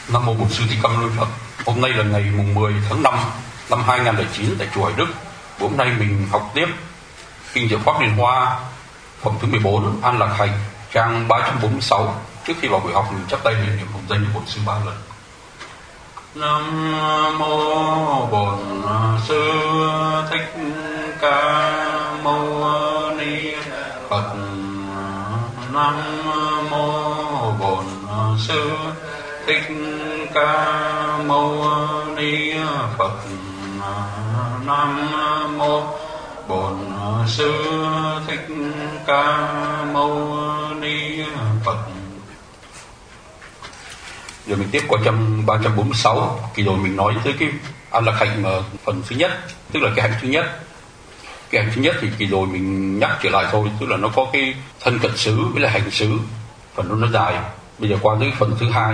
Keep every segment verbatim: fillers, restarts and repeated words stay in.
Nam mô Bổn Sư Thích Ca Mâu Ni Phật. Hôm nay là ngày mùng mười tháng năm năm hai nghìn không trăm lẻ chín tại chùa Hải Đức. Hôm nay mình học tiếp kinh Diệu Pháp Liên Hoa phẩm thứ mười bốn An Lạc Hạnh, trang ba trăm bốn mươi sáu. Trước khi vào buổi học mình chắp tay niệm niệm hồng danh của Bổn Sư ba lần. Nam mô Bổn Sư Thích Ca Mâu Ni Phật. Nam mô Bổn Sư Thích Ca Mâu Ni Phật. Nam mô Bổn Sư Thích Ca Mâu Ni Phật. Giờ mình tiếp qua trăm ba trăm bốn mươi sáu. Kỳ rồi mình nói tới cái An Lạc Hạnh mà phần thứ nhất, tức là cái hạnh thứ nhất. Cái hạnh thứ nhất thì kỳ rồi mình nhắc trở lại thôi, tức là nó có cái thân cận xứ với là hành xứ, phần nó nó dài. Bây giờ qua tới phần thứ hai,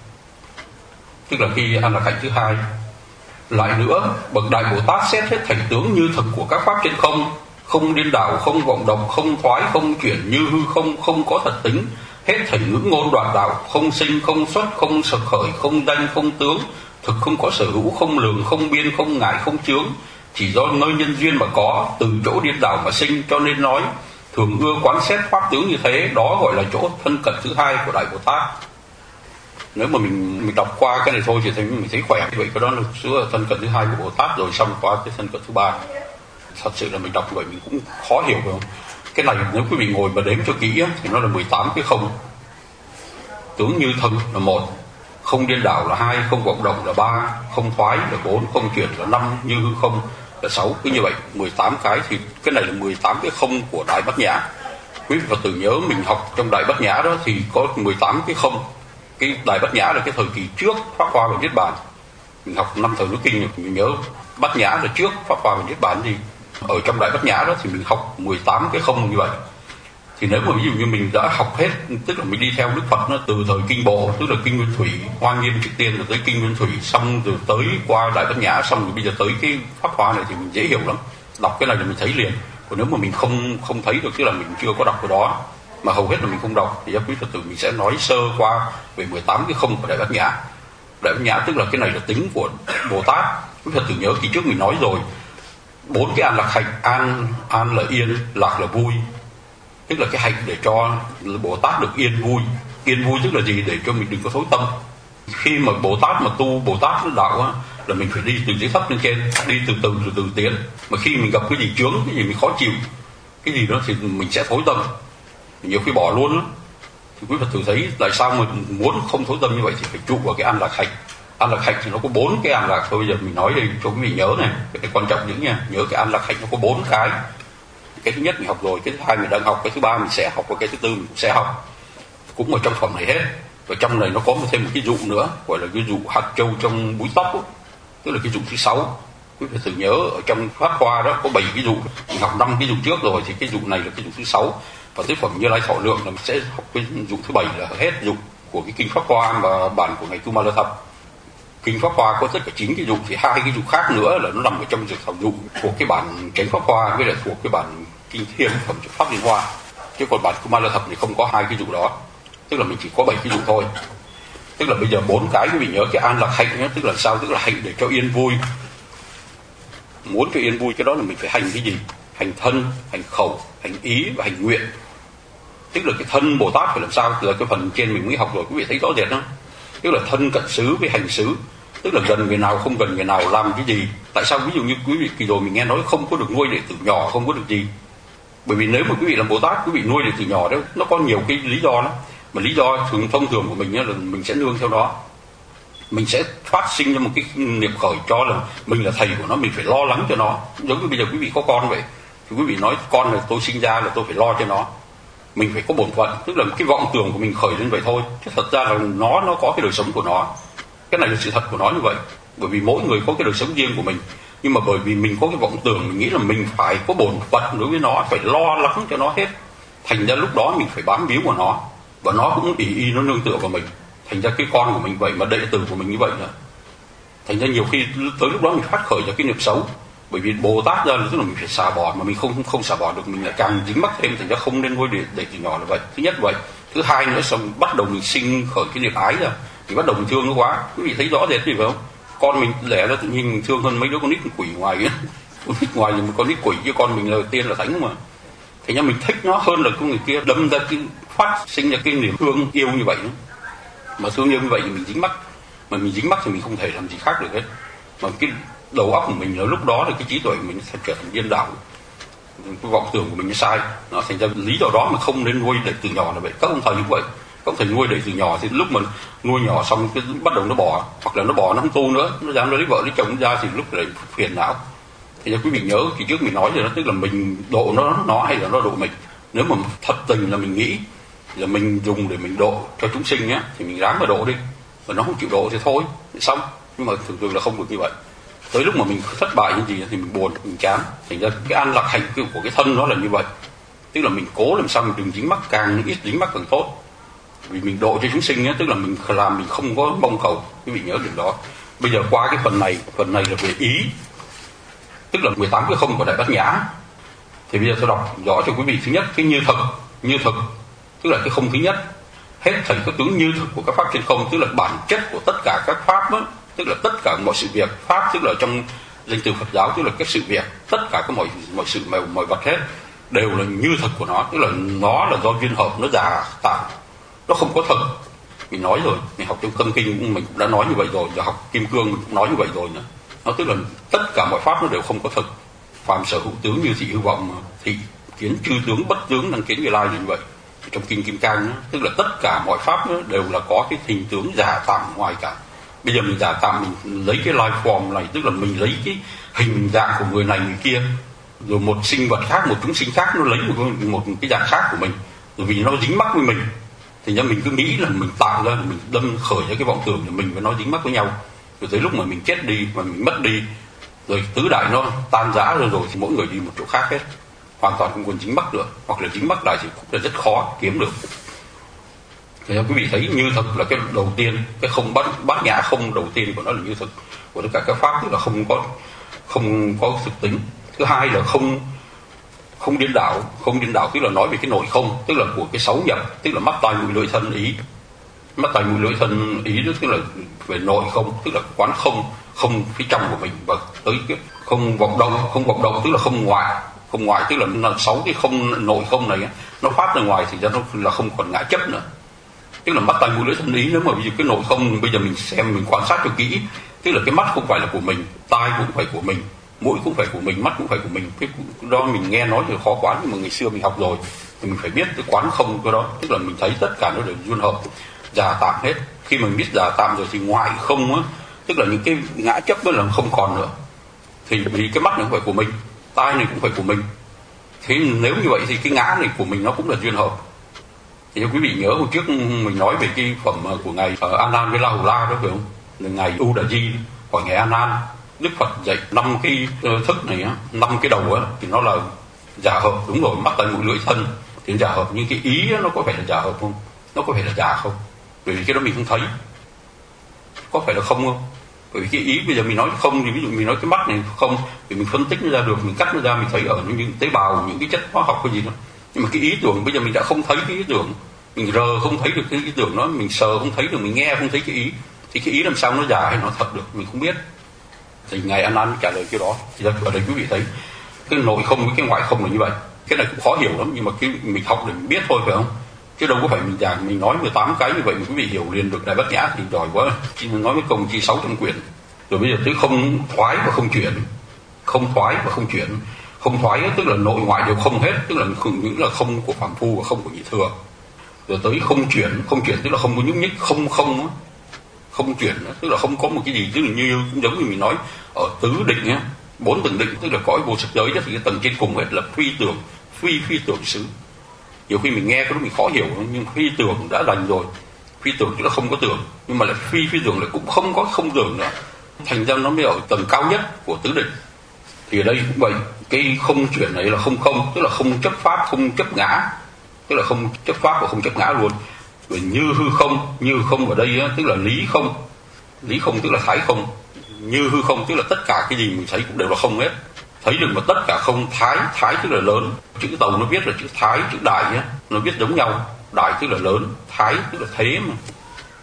tức là khi An Lạc Hạnh thứ hai. Lại nữa, bậc đại Bồ Tát xét hết thành tướng như thực của các pháp trên không, không điên đảo, không vọng động, không thoái, không chuyển, như hư không, không có thật tính, hết thành ngữ ngôn đoạn đạo, không sinh, không xuất, không sực khởi, không danh, không tướng, thực không có sở hữu, không lường, không biên, không ngại, không chướng, chỉ do nơi nhân duyên mà có, từ chỗ điên đảo mà sinh, cho nên nói thường ưa quán xét pháp tướng như thế, đó gọi là chỗ thân cận thứ hai của đại Bồ Tát. Nếu mà mình mình đọc qua cái này thôi thì thấy mình thấy khỏe, vậy cái đó là sự thân cận thứ hai của Bồ Tát, rồi xong qua cái thân cận thứ ba. Thật sự là mình đọc vậy mình cũng khó hiểu, phải không? Cái này nếu quý vị ngồi mà đếm cho kỹ thì nó là mười tám cái không. Tướng như thực là một, không điên đảo là hai, không vọng động là ba, không thoái là bốn, không chuyển là năm, như hư không là sáu. Cứ như vậy mười tám cái, thì cái này là mười tám cái không của Đại Bát Nhã. Quý vị Phật tử nhớ mình học trong Đại Bát Nhã đó thì có mười tám cái không. Cái Đại Bát Nhã là cái thời kỳ trước Pháp Hoa và Niết Bàn. Mình học năm thời nước kinh mình nhớ Bát Nhã là trước Pháp Hoa và Niết Bàn gì. Ở trong Đại Bát Nhã đó thì mình học mười tám cái không như vậy. Thì nếu mà ví dụ như mình đã học hết, tức là mình đi theo Đức Phật nó từ thời kinh bộ, tức là kinh Nguyên Thủy, Hoa Nghiêm trước tiên, rồi tới kinh Nguyên Thủy, xong rồi tới qua Đại Bát Nhã, xong rồi bây giờ tới cái Pháp Hoa này thì mình dễ hiểu lắm. Đọc cái này là mình thấy liền. Còn nếu mà mình không không thấy được, tức là mình chưa có đọc cái đó, mà hầu hết là mình không đọc, thì quý Phật tử mình sẽ nói sơ qua về mười tám cái không của Đại Bát Nhã. Đại Bát Nhã tức là cái này là tính của Bồ Tát. Quý Phật tử nhớ khi trước mình nói rồi, bốn cái An Lạc Hạnh, an an là yên, lạc là vui, tức là cái hạnh để cho Bồ Tát được yên vui. Yên vui tức là gì? Để cho mình đừng có thối tâm. Khi mà Bồ Tát mà tu Bồ Tát đạo á, là mình phải đi từ dưới thấp lên trên, đi từ từ rồi từ tiến. Mà khi mình gặp cái gì chướng, cái gì mình khó chịu, cái gì đó thì mình sẽ thối tâm, nhiều khi bỏ luôn đó. Thì quý Phật tử thấy tại sao mà muốn không thối tâm như vậy thì phải trụ vào cái An Lạc Hạnh. An Lạc Hạnh thì nó có bốn cái An Lạc thôi. Bây giờ mình nói đây cho quý vị nhớ này, cái quan trọng những nha, nhớ cái An Lạc Hạnh nó có bốn cái. Cái thứ nhất mình học rồi, cái thứ hai mình đang học, cái thứ ba mình sẽ học, và cái thứ tư mình sẽ học, cũng ở trong phẩm này hết. Và trong này nó có thêm một cái dụ nữa, gọi là cái dụ hạt châu trong búi tóc đó. Tức là cái dụ thứ sáu. Quý Phật tử nhớ ở trong Pháp Hoa đó có bảy cái dụ, mình học năm cái dụ trước rồi, thì cái dụ này là cái dụ thứ sáu. Và tới phẩm Như Lai Thọ Lượng là mình sẽ học cái dụ thứ bảy là hết dụ của cái kinh Pháp Hoa mà bản của ngài Kumara Thập. Kinh Pháp Hoa có tất cả chín cái dụ, thì hai cái dụ khác nữa là nó nằm ở trong dược thảo dụ thuộc cái bản Chánh Pháp Hoa với lại thuộc cái bản kinh Thiên phẩm Pháp Liên Hoa. Chứ còn bản Kumara Thập thì không có hai cái dụ đó, tức là mình chỉ có bảy cái dụ thôi. Tức là bây giờ bốn cái quý vị nhớ cái An Lạc Hạnh nhé, tức là sao? Tức là hạnh để cho yên vui. Muốn cho yên vui cái đó là mình phải hành cái gì? Hành thân, hành khẩu, hành ý và hành nguyện. Tức là cái thân Bồ Tát phải làm sao? Từ cái phần trên mình mới học rồi, quý vị thấy rõ rệt đó. Tức là thân cận xứ với hành xứ, tức là gần người nào không gần người nào làm cái gì. Tại sao ví dụ như quý vị kỳ rồi mình nghe nói không có được nuôi đệ tử nhỏ, không có được gì? Bởi vì nếu mà quý vị làm Bồ Tát, quý vị nuôi đệ tử nhỏ đó, nó có nhiều cái lý do đó. Mà lý do thường thông thường của mình là mình sẽ nương theo đó. Mình sẽ phát sinh ra một cái niệm khởi cho là mình là thầy của nó, mình phải lo lắng cho nó. Giống như bây giờ quý vị có con vậy, thì quý vị nói con là tôi sinh ra là tôi phải lo cho nó, mình phải có bổn phận, tức là cái vọng tưởng của mình khởi lên vậy thôi. Chứ thật ra là nó nó có cái đời sống của nó, cái này là sự thật của nó như vậy. Bởi vì mỗi người có cái đời sống riêng của mình, nhưng mà bởi vì mình có cái vọng tưởng, mình nghĩ là mình phải có bổn phận đối với nó, phải lo lắng cho nó hết. Thành ra lúc đó mình phải bám víu vào nó, và nó cũng ỷ y nó nương tựa vào mình. Thành ra cái con của mình vậy, mà đệ tử của mình như vậy nữa. Thành ra nhiều khi tới lúc đó mình phát khởi ra cái nghiệp xấu. Bởi vì Bồ Tát ra là tức là mình phải xả bỏ, mà mình không không xả bỏ được mình lại càng dính mắc thêm. Thành ra không nên nuôi để để từ nhỏ là vậy. Thứ nhất vậy. Thứ hai nữa, xong bắt đầu mình sinh khởi cái nghiệp ái ra, thì bắt đầu mình thương nó quá. Quý vị thấy rõ rệt gì phải không? Con mình đẻ ra tự nhiên mình thương hơn mấy đứa con nít quỷ ngoài ấy. Con nít ngoài thì con nít quỷ chứ con mình là tiên là thánh mà. Thế nhưng mình thích nó hơn là con người kia, đâm ra cái phát sinh ra cái niềm thương yêu như vậy nữa. Mà thương yêu như vậy thì mình dính mắc, mà mình dính mắc thì mình không thể làm gì khác được hết. Mà cái đầu óc của mình ở lúc đó là cái trí tuệ của mình sẽ trở thành điên đảo, cái vọng tưởng của mình nó sai, nó thành ra lý do đó mà không nên nuôi để từ nhỏ là vậy. Các ông thầy như vậy, các ông thầy nuôi để từ nhỏ thì lúc mà nuôi nhỏ xong cái bắt đầu nó bỏ, hoặc là nó bỏ nó không tu nữa, nó dám lấy vợ lấy chồng ra thì lúc này phiền não. Thì quý vị nhớ kỳ trước mình nói rồi đó, tức là mình độ nó nó hay là nó độ mình. Nếu mà thật tình là mình nghĩ là mình dùng để mình độ cho chúng sinh nhé, thì mình ráng mà độ đi, mà nó không chịu độ thì thôi, thì xong. Nhưng mà thường thường là không được như vậy. Tới lúc mà mình thất bại như gì thì mình buồn, mình chán. Thành ra cái an lạc hạnh của cái thân nó là như vậy. Tức là mình cố làm sao mình đừng dính mắc, càng ít dính mắc càng tốt. Vì mình độ cho chúng sinh nhé, tức là mình làm mình không có mong cầu. Quý vị nhớ điều đó. Bây giờ qua cái phần này, phần này là về ý, tức là mười tám cái không của Đại Bát Nhã. Thì bây giờ tôi đọc rõ cho quý vị. Thứ nhất, cái như thực, như thực, tức là cái không thứ nhất. Hết thảy các tướng như thực của các pháp trên không, tức là bản chất của tất cả các pháp đó, tức là tất cả mọi sự việc. Pháp tức là trong danh từ Phật giáo, tức là các sự việc, tất cả các mọi mọi sự mọi, mọi vật hết đều là như thực của nó, tức là nó là do duyên hợp, nó giả tạo, nó không có thực. Mình nói rồi, mình học trong Tâm Kinh mình cũng đã nói như vậy rồi, và học Kim Cương mình cũng nói như vậy rồi nữa. Nó tức là tất cả mọi pháp nó đều không có thực. Phàm sở hữu tướng như thị hư vọng, mà thị kiến chư tướng bất tướng năng kiến Như Lai như vậy. Trong Kinh Kim Cang đó, tức là tất cả mọi pháp đó đều là có cái hình tướng giả tạm ngoài cả. Bây giờ mình giả tạm, mình lấy cái life form này, tức là mình lấy cái hình dạng của người này người kia, rồi một sinh vật khác, một chúng sinh khác nó lấy một, một cái dạng khác của mình, rồi vì nó dính mắc với mình, thì ra mình cứ nghĩ là mình tạo ra, mình đâm khởi ra cái vọng tưởng là mình và nó dính mắc với nhau. Rồi tới lúc mà mình chết đi, mà mình mất đi, rồi tứ đại nó tan rã rồi, rồi thì mỗi người đi một chỗ khác hết, hoàn toàn không còn dính mắc nữa, hoặc là dính mắc lại thì cũng là rất khó kiếm được. Thì quý vị thấy như thực là cái đầu tiên, cái không bát, bát nhã không đầu tiên của nó là như thực của tất cả các pháp, tức là không có không có thực tính. Thứ hai là không không điên đảo, không điên đảo tức là nói về cái nội không, tức là của cái sáu nhập, tức là mắt tai mũi lưỡi thân ý. Mắt tai mũi lưỡi thân ý đó tức là về nội không, tức là quán không, không phía trong của mình, và tới cái không vọng động, không vọng động tức là không ngoại, không ngoại tức là sáu cái không nội không này nó phát ra ngoài thì ra nó là không còn ngã chấp nữa. Tức là mắt tai mũi lưỡi thân ý, nếu mà ví dụ cái nội không bây giờ mình xem, mình quan sát cho kỹ, tức là cái mắt không phải là của mình, tai cũng phải của mình, mũi cũng phải của mình, mắt cũng phải của mình. Cái đó mình nghe nói thì khó quán, nhưng mà ngày xưa mình học rồi thì mình phải biết cái quán không cái đó, tức là mình thấy tất cả nó đều duyên hợp, giả tạm hết. Khi mình biết giả tạm rồi thì ngoại không á, tức là những cái ngã chấp đó là không còn nữa. Thì vì cái mắt này cũng phải của mình, tai này cũng phải của mình, thế nếu như vậy thì cái ngã này của mình nó cũng là duyên hợp. Thì quý vị nhớ hồi trước mình nói về cái phẩm của ngài An Nan với La Hầu La đó phải không? Là ngài U Đà Di hỏi ngài An Nan, Đức Phật dạy năm cái thức này á, năm cái đầu á thì nó là giả hợp, đúng rồi, mắt tai mũi lưỡi thân thì giả hợp, nhưng cái ý á, nó có phải là giả hợp không? Nó có phải là giả không? Bởi vì cái đó mình không thấy, có phải là không không? Bởi vì cái ý bây giờ mình nói không thì ví dụ mình nói cái mắt này không thì mình phân tích nó ra được, mình cắt nó ra, mình thấy ở những tế bào, những cái chất hóa học cái gì đó. Nhưng mà cái ý tưởng bây giờ mình đã không thấy cái ý tưởng, mình rờ không thấy được cái ý tưởng đó, mình sờ không thấy được, mình nghe không thấy cái ý, thì cái ý làm sao nó giả hay nó thật được, mình không biết. Thì ngài An Nan trả lời cái đó. Thì ở đây quý vị thấy cái nội không với cái ngoại không là như vậy. Cái này cũng khó hiểu lắm, nhưng mà cái mình học để mình biết thôi phải không? Chứ đâu có phải mình giảng mình nói mười tám cái như vậy mà quý vị hiểu liền được Đại Bát Nhã thì giỏi quá. Chỉ nói với công chi sáu trăm quyển. Rồi bây giờ tới không thoái và không chuyển, không thoái và không chuyển. Không thoái tức là nội ngoại đều không hết, tức là những là không của phàm phu và không của nhị thừa. Rồi tới không chuyển, không chuyển tức là không có nhúc nhích, không không không chuyển, tức là không có một cái gì, tức là như giống như mình nói ở tứ định á, bốn tầng định, tức là cõi vô sắc giới, thì cái tầng trên cùng hết là phi tưởng, phi phi tưởng xứ. Nhiều khi mình nghe cái đó mình khó hiểu, nhưng phi tưởng đã đành rồi, phi tưởng tức là không có tưởng, nhưng mà lại phi phi tưởng lại cũng không có không tưởng nữa, thành ra nó mới ở tầng cao nhất của tứ định. Thì ở đây cũng vậy, cái không chuyển này là không không, tức là không chấp pháp, không chấp ngã, tức là không chấp pháp và không chấp ngã luôn. Rồi như hư không, như không ở đây á, tức là lý không, lý không tức là thái không, như hư không tức là tất cả cái gì mình thấy cũng đều là không hết, thấy được mà tất cả không. Thái, thái tức là lớn, chữ Tàu nó viết là chữ thái, chữ đại nhé, nó viết giống nhau, đại tức là lớn, thái tức là thế mà,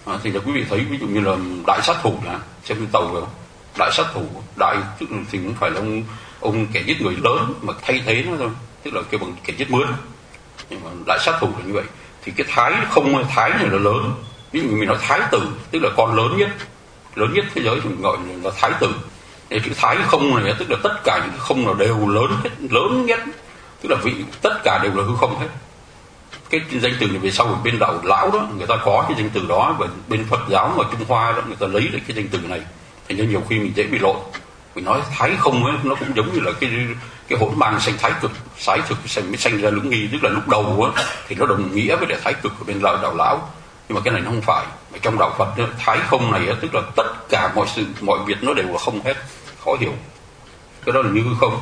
À, thì là quý vị thấy ví dụ như là đại sát thủ là xem cái tàu rồi, đại sát thủ đại tức là thì cũng phải là ông ông kẻ giết người lớn mà thay thế nó thôi, tức là cái bằng kẻ giết mướn. Nhưng mà đại sát thủ là như vậy thì cái thái không thái này là lớn, ví dụ mình nói thái tử tức là con lớn nhất lớn nhất thế giới thì mình gọi là thái tử. Thì cái thái không này tức là tất cả những cái không là đều lớn nhất lớn nhất, tức là vị tất cả đều là hư không hết. Cái danh từ này về sau ở bên đạo lão đó người ta có cái danh từ đó, và bên Phật giáo mà Trung Hoa đó người ta lấy được cái danh từ này, thành ra nhiều khi mình dễ bị lộn. Mình nói thái không ấy nó cũng giống như là cái cái hỗn mang sanh thái cực, thái cực mới sanh ra lưỡng nghi, tức là lúc đầu á thì nó đồng nghĩa với lại thái cực của bên đạo đạo lão, nhưng mà cái này nó không phải. Ở trong đạo Phật đó, thái không này á, tức là tất cả mọi sự mọi việc nó đều là không hết, khó hiểu. Cái đó là như không,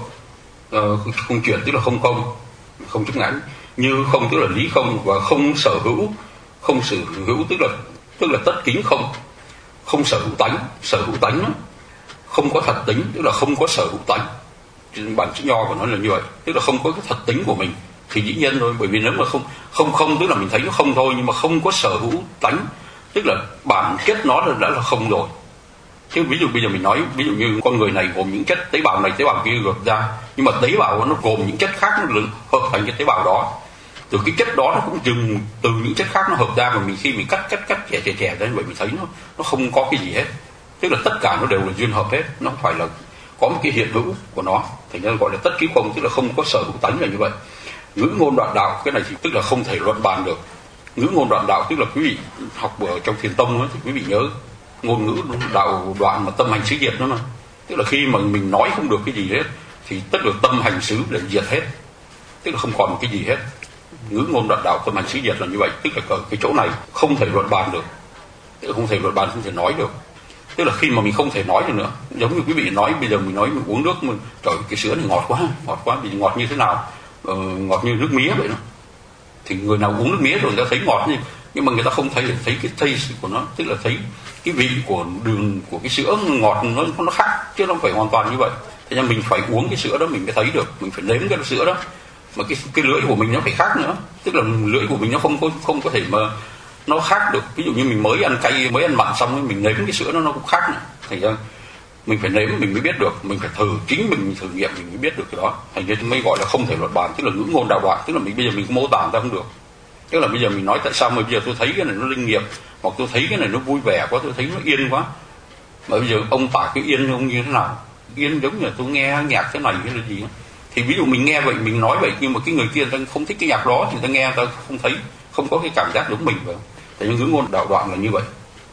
ờ, không chuyển tức là không không không chấp ngã, như không tức là lý không, và không sở hữu. Không sở hữu tức là tức là tất kính không, không sở hữu tánh. Sở hữu tánh đó, không có thật tính, tức là không có sở hữu tánh. Bản chữ nho của nó là như vậy, tức là không có cái thật tính của mình thì dĩ nhiên thôi. Bởi vì nếu mà không không không tức là mình thấy nó không thôi, nhưng mà không có sở hữu tánh tức là bản chất nó đã là không rồi. Chứ ví dụ bây giờ mình nói ví dụ như con người này gồm những chất tế bào này tế bào kia gộp ra, nhưng mà tế bào nó gồm những chất khác nó hợp thành cái tế bào đó, từ cái chất đó nó cũng dừng từ những chất khác nó hợp ra, mà mình khi mình cắt cắt cắt chẻ chẻ chẻ ra như vậy mình thấy nó nó không có cái gì hết, tức là tất cả nó đều là duyên hợp hết, nó không phải là có một cái hiện hữu của nó, thành ra gọi là tất ký không, tức là không có sở hữu tánh là như vậy. Ngữ ngôn đoạn đạo cái này thì tức là không thể luận bàn được. Ngữ ngôn đoạn đạo tức là quý vị học ở trong thiền tông ấy, thì quý vị nhớ ngôn ngữ đạo đoạn mà tâm hành xứ diệt đó mà, tức là khi mà mình nói không được cái gì hết thì tức là tâm hành xứ để diệt hết, tức là không còn một cái gì hết. Ngữ ngôn đoạn đạo tâm hành xứ diệt là như vậy, tức là ở cái chỗ này không thể luận bàn được, tức là không thể luận bàn, không thể nói được. Tức là khi mà mình không thể nói được nữa, giống như quý vị nói bây giờ mình nói mình uống nước, mình, trời cái sữa này ngọt quá, ngọt quá, vì ngọt như thế nào, ờ, ngọt như nước mía vậy đó. Thì người nào uống nước mía rồi người ta thấy ngọt, nhưng nhưng mà người ta không thấy thấy cái taste của nó, tức là thấy cái vị của đường của cái sữa ngọt nó nó khác, chứ nó không phải hoàn toàn như vậy. Thế nên mình phải uống cái sữa đó mình mới thấy được, mình phải nếm cái sữa đó, mà cái cái lưỡi của mình nó phải khác nữa, tức là lưỡi của mình nó không có không có thể mà nó khác được. Ví dụ như mình mới ăn cay mới ăn mặn xong mình nếm cái sữa nó nó cũng khác nữa, thành ra mình phải nếm mình mới biết được, mình phải thử chính mình thử nghiệm mình mới biết được cái đó, thành ra mới gọi là không thể luận bàn, tức là ngữ ngôn đạo đoạn, tức là mình bây giờ mình mô tả ra không được. Tức là bây giờ mình nói tại sao mà bây giờ tôi thấy cái này nó linh nghiệm, hoặc tôi thấy cái này nó vui vẻ quá, tôi thấy nó yên quá, mà bây giờ ông tả cái yên ông như thế nào? Yên giống như là tôi nghe nhạc thế này hay là gì đó. Thì ví dụ mình nghe vậy mình nói vậy, nhưng mà cái người kia người ta không thích cái nhạc đó thì người ta nghe người ta không thấy, không có cái cảm giác giống mình vậy. Thì những ngữ ngôn đạo đoạn là như vậy.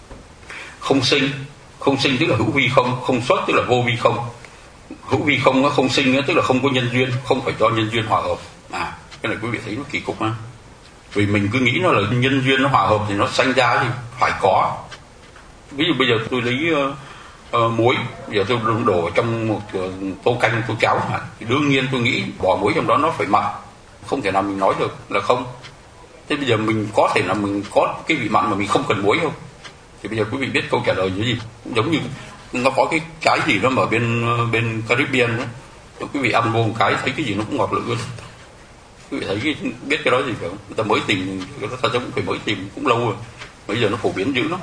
Không sinh, không sinh tức là hữu vi không, không xuất tức là vô vi không. Hữu vi không nó không sinh đó, tức là không có nhân duyên, không phải do nhân duyên hòa hợp. À, cái này quý vị thấy nó kỳ cục ha. Vì mình cứ nghĩ nó là nhân duyên nó hòa hợp thì nó sanh ra thì phải có. Ví dụ bây giờ tôi lấy uh, uh, muối, bây giờ tôi đổ ở trong một uh, tô canh tô cháo mà, thì đương nhiên tôi nghĩ bỏ muối trong đó nó phải mặn, không thể nào mình nói được là không. Thế bây giờ mình có thể là mình có cái vị mặn mà mình không cần muối không? Thì bây giờ quý vị biết câu trả lời như gì? Giống như nó có cái cái gì đó mà bên bên Caribbean đó, quý vị ăn vô một cái thấy cái gì nó cũng ngọt lự. Quý vị thấy cái, biết cái đó gì phải không? Người ta mới tìm, người ta cũng phải mới tìm cũng lâu rồi. Bây giờ nó phổ biến dữ lắm.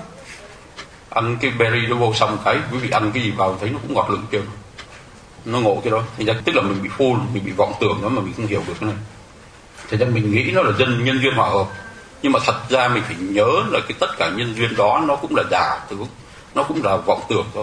Ăn cái berry nó vô xong cái quý vị ăn cái gì vào thấy nó cũng ngọt lự chưa? Nó ngộ cái đó. Thì ra tức là mình bị phô, mình bị vọng tưởng đó mà mình không hiểu được cái này. Thế nên mình nghĩ nó là dân nhân duyên hòa hợp, nhưng mà thật ra mình phải nhớ là cái tất cả nhân duyên đó nó cũng là giả tưởng, nó cũng là vọng tưởng thôi.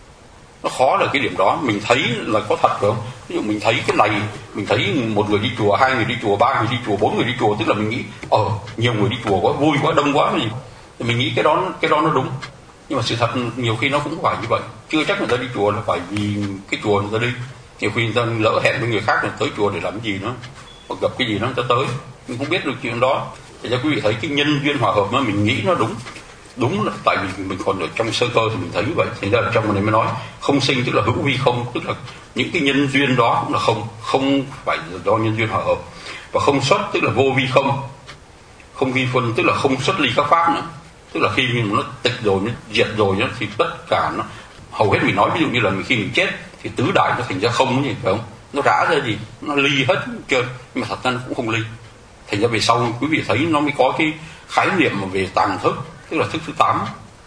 Nó khó là cái điểm đó. Mình thấy là có thật không? Ví dụ mình thấy cái này, mình thấy một người đi chùa, hai người đi chùa, ba người đi chùa, bốn người đi chùa, tức là mình nghĩ ờ nhiều người đi chùa quá, vui quá, đông quá cái gì, thì mình nghĩ cái đó cái đó nó đúng. Nhưng mà sự thật nhiều khi nó cũng không phải như vậy. Chưa chắc người ta đi chùa là phải vì cái chùa người ta đi, nhiều khi người ta lỡ hẹn với người khác là tới chùa để làm gì nữa, hoặc gặp cái gì nó người ta tới, mình không biết được chuyện đó. Thì cho quý vị thấy cái nhân duyên hòa hợp mà mình nghĩ nó đúng, đúng là tại vì mình còn ở trong sơ cơ thì mình thấy như vậy. Thì ra trong này mới nói không sinh tức là hữu vi không, tức là những cái nhân duyên đó cũng là không, không phải do nhân duyên hòa hợp. Và không xuất tức là vô vi không, không vi phân tức là không xuất ly các pháp nữa, tức là khi nó tịch rồi, nó diệt rồi nó, thì tất cả nó hầu hết mình nói ví dụ như là khi mình chết thì tứ đại nó thành ra không gì phải không, nó rã ra gì, nó ly hết trơn, nhưng mà thật ra nó cũng không ly. Thành ra về sau quý vị thấy nó mới có cái khái niệm về tàng thức, tức là thức thứ tám.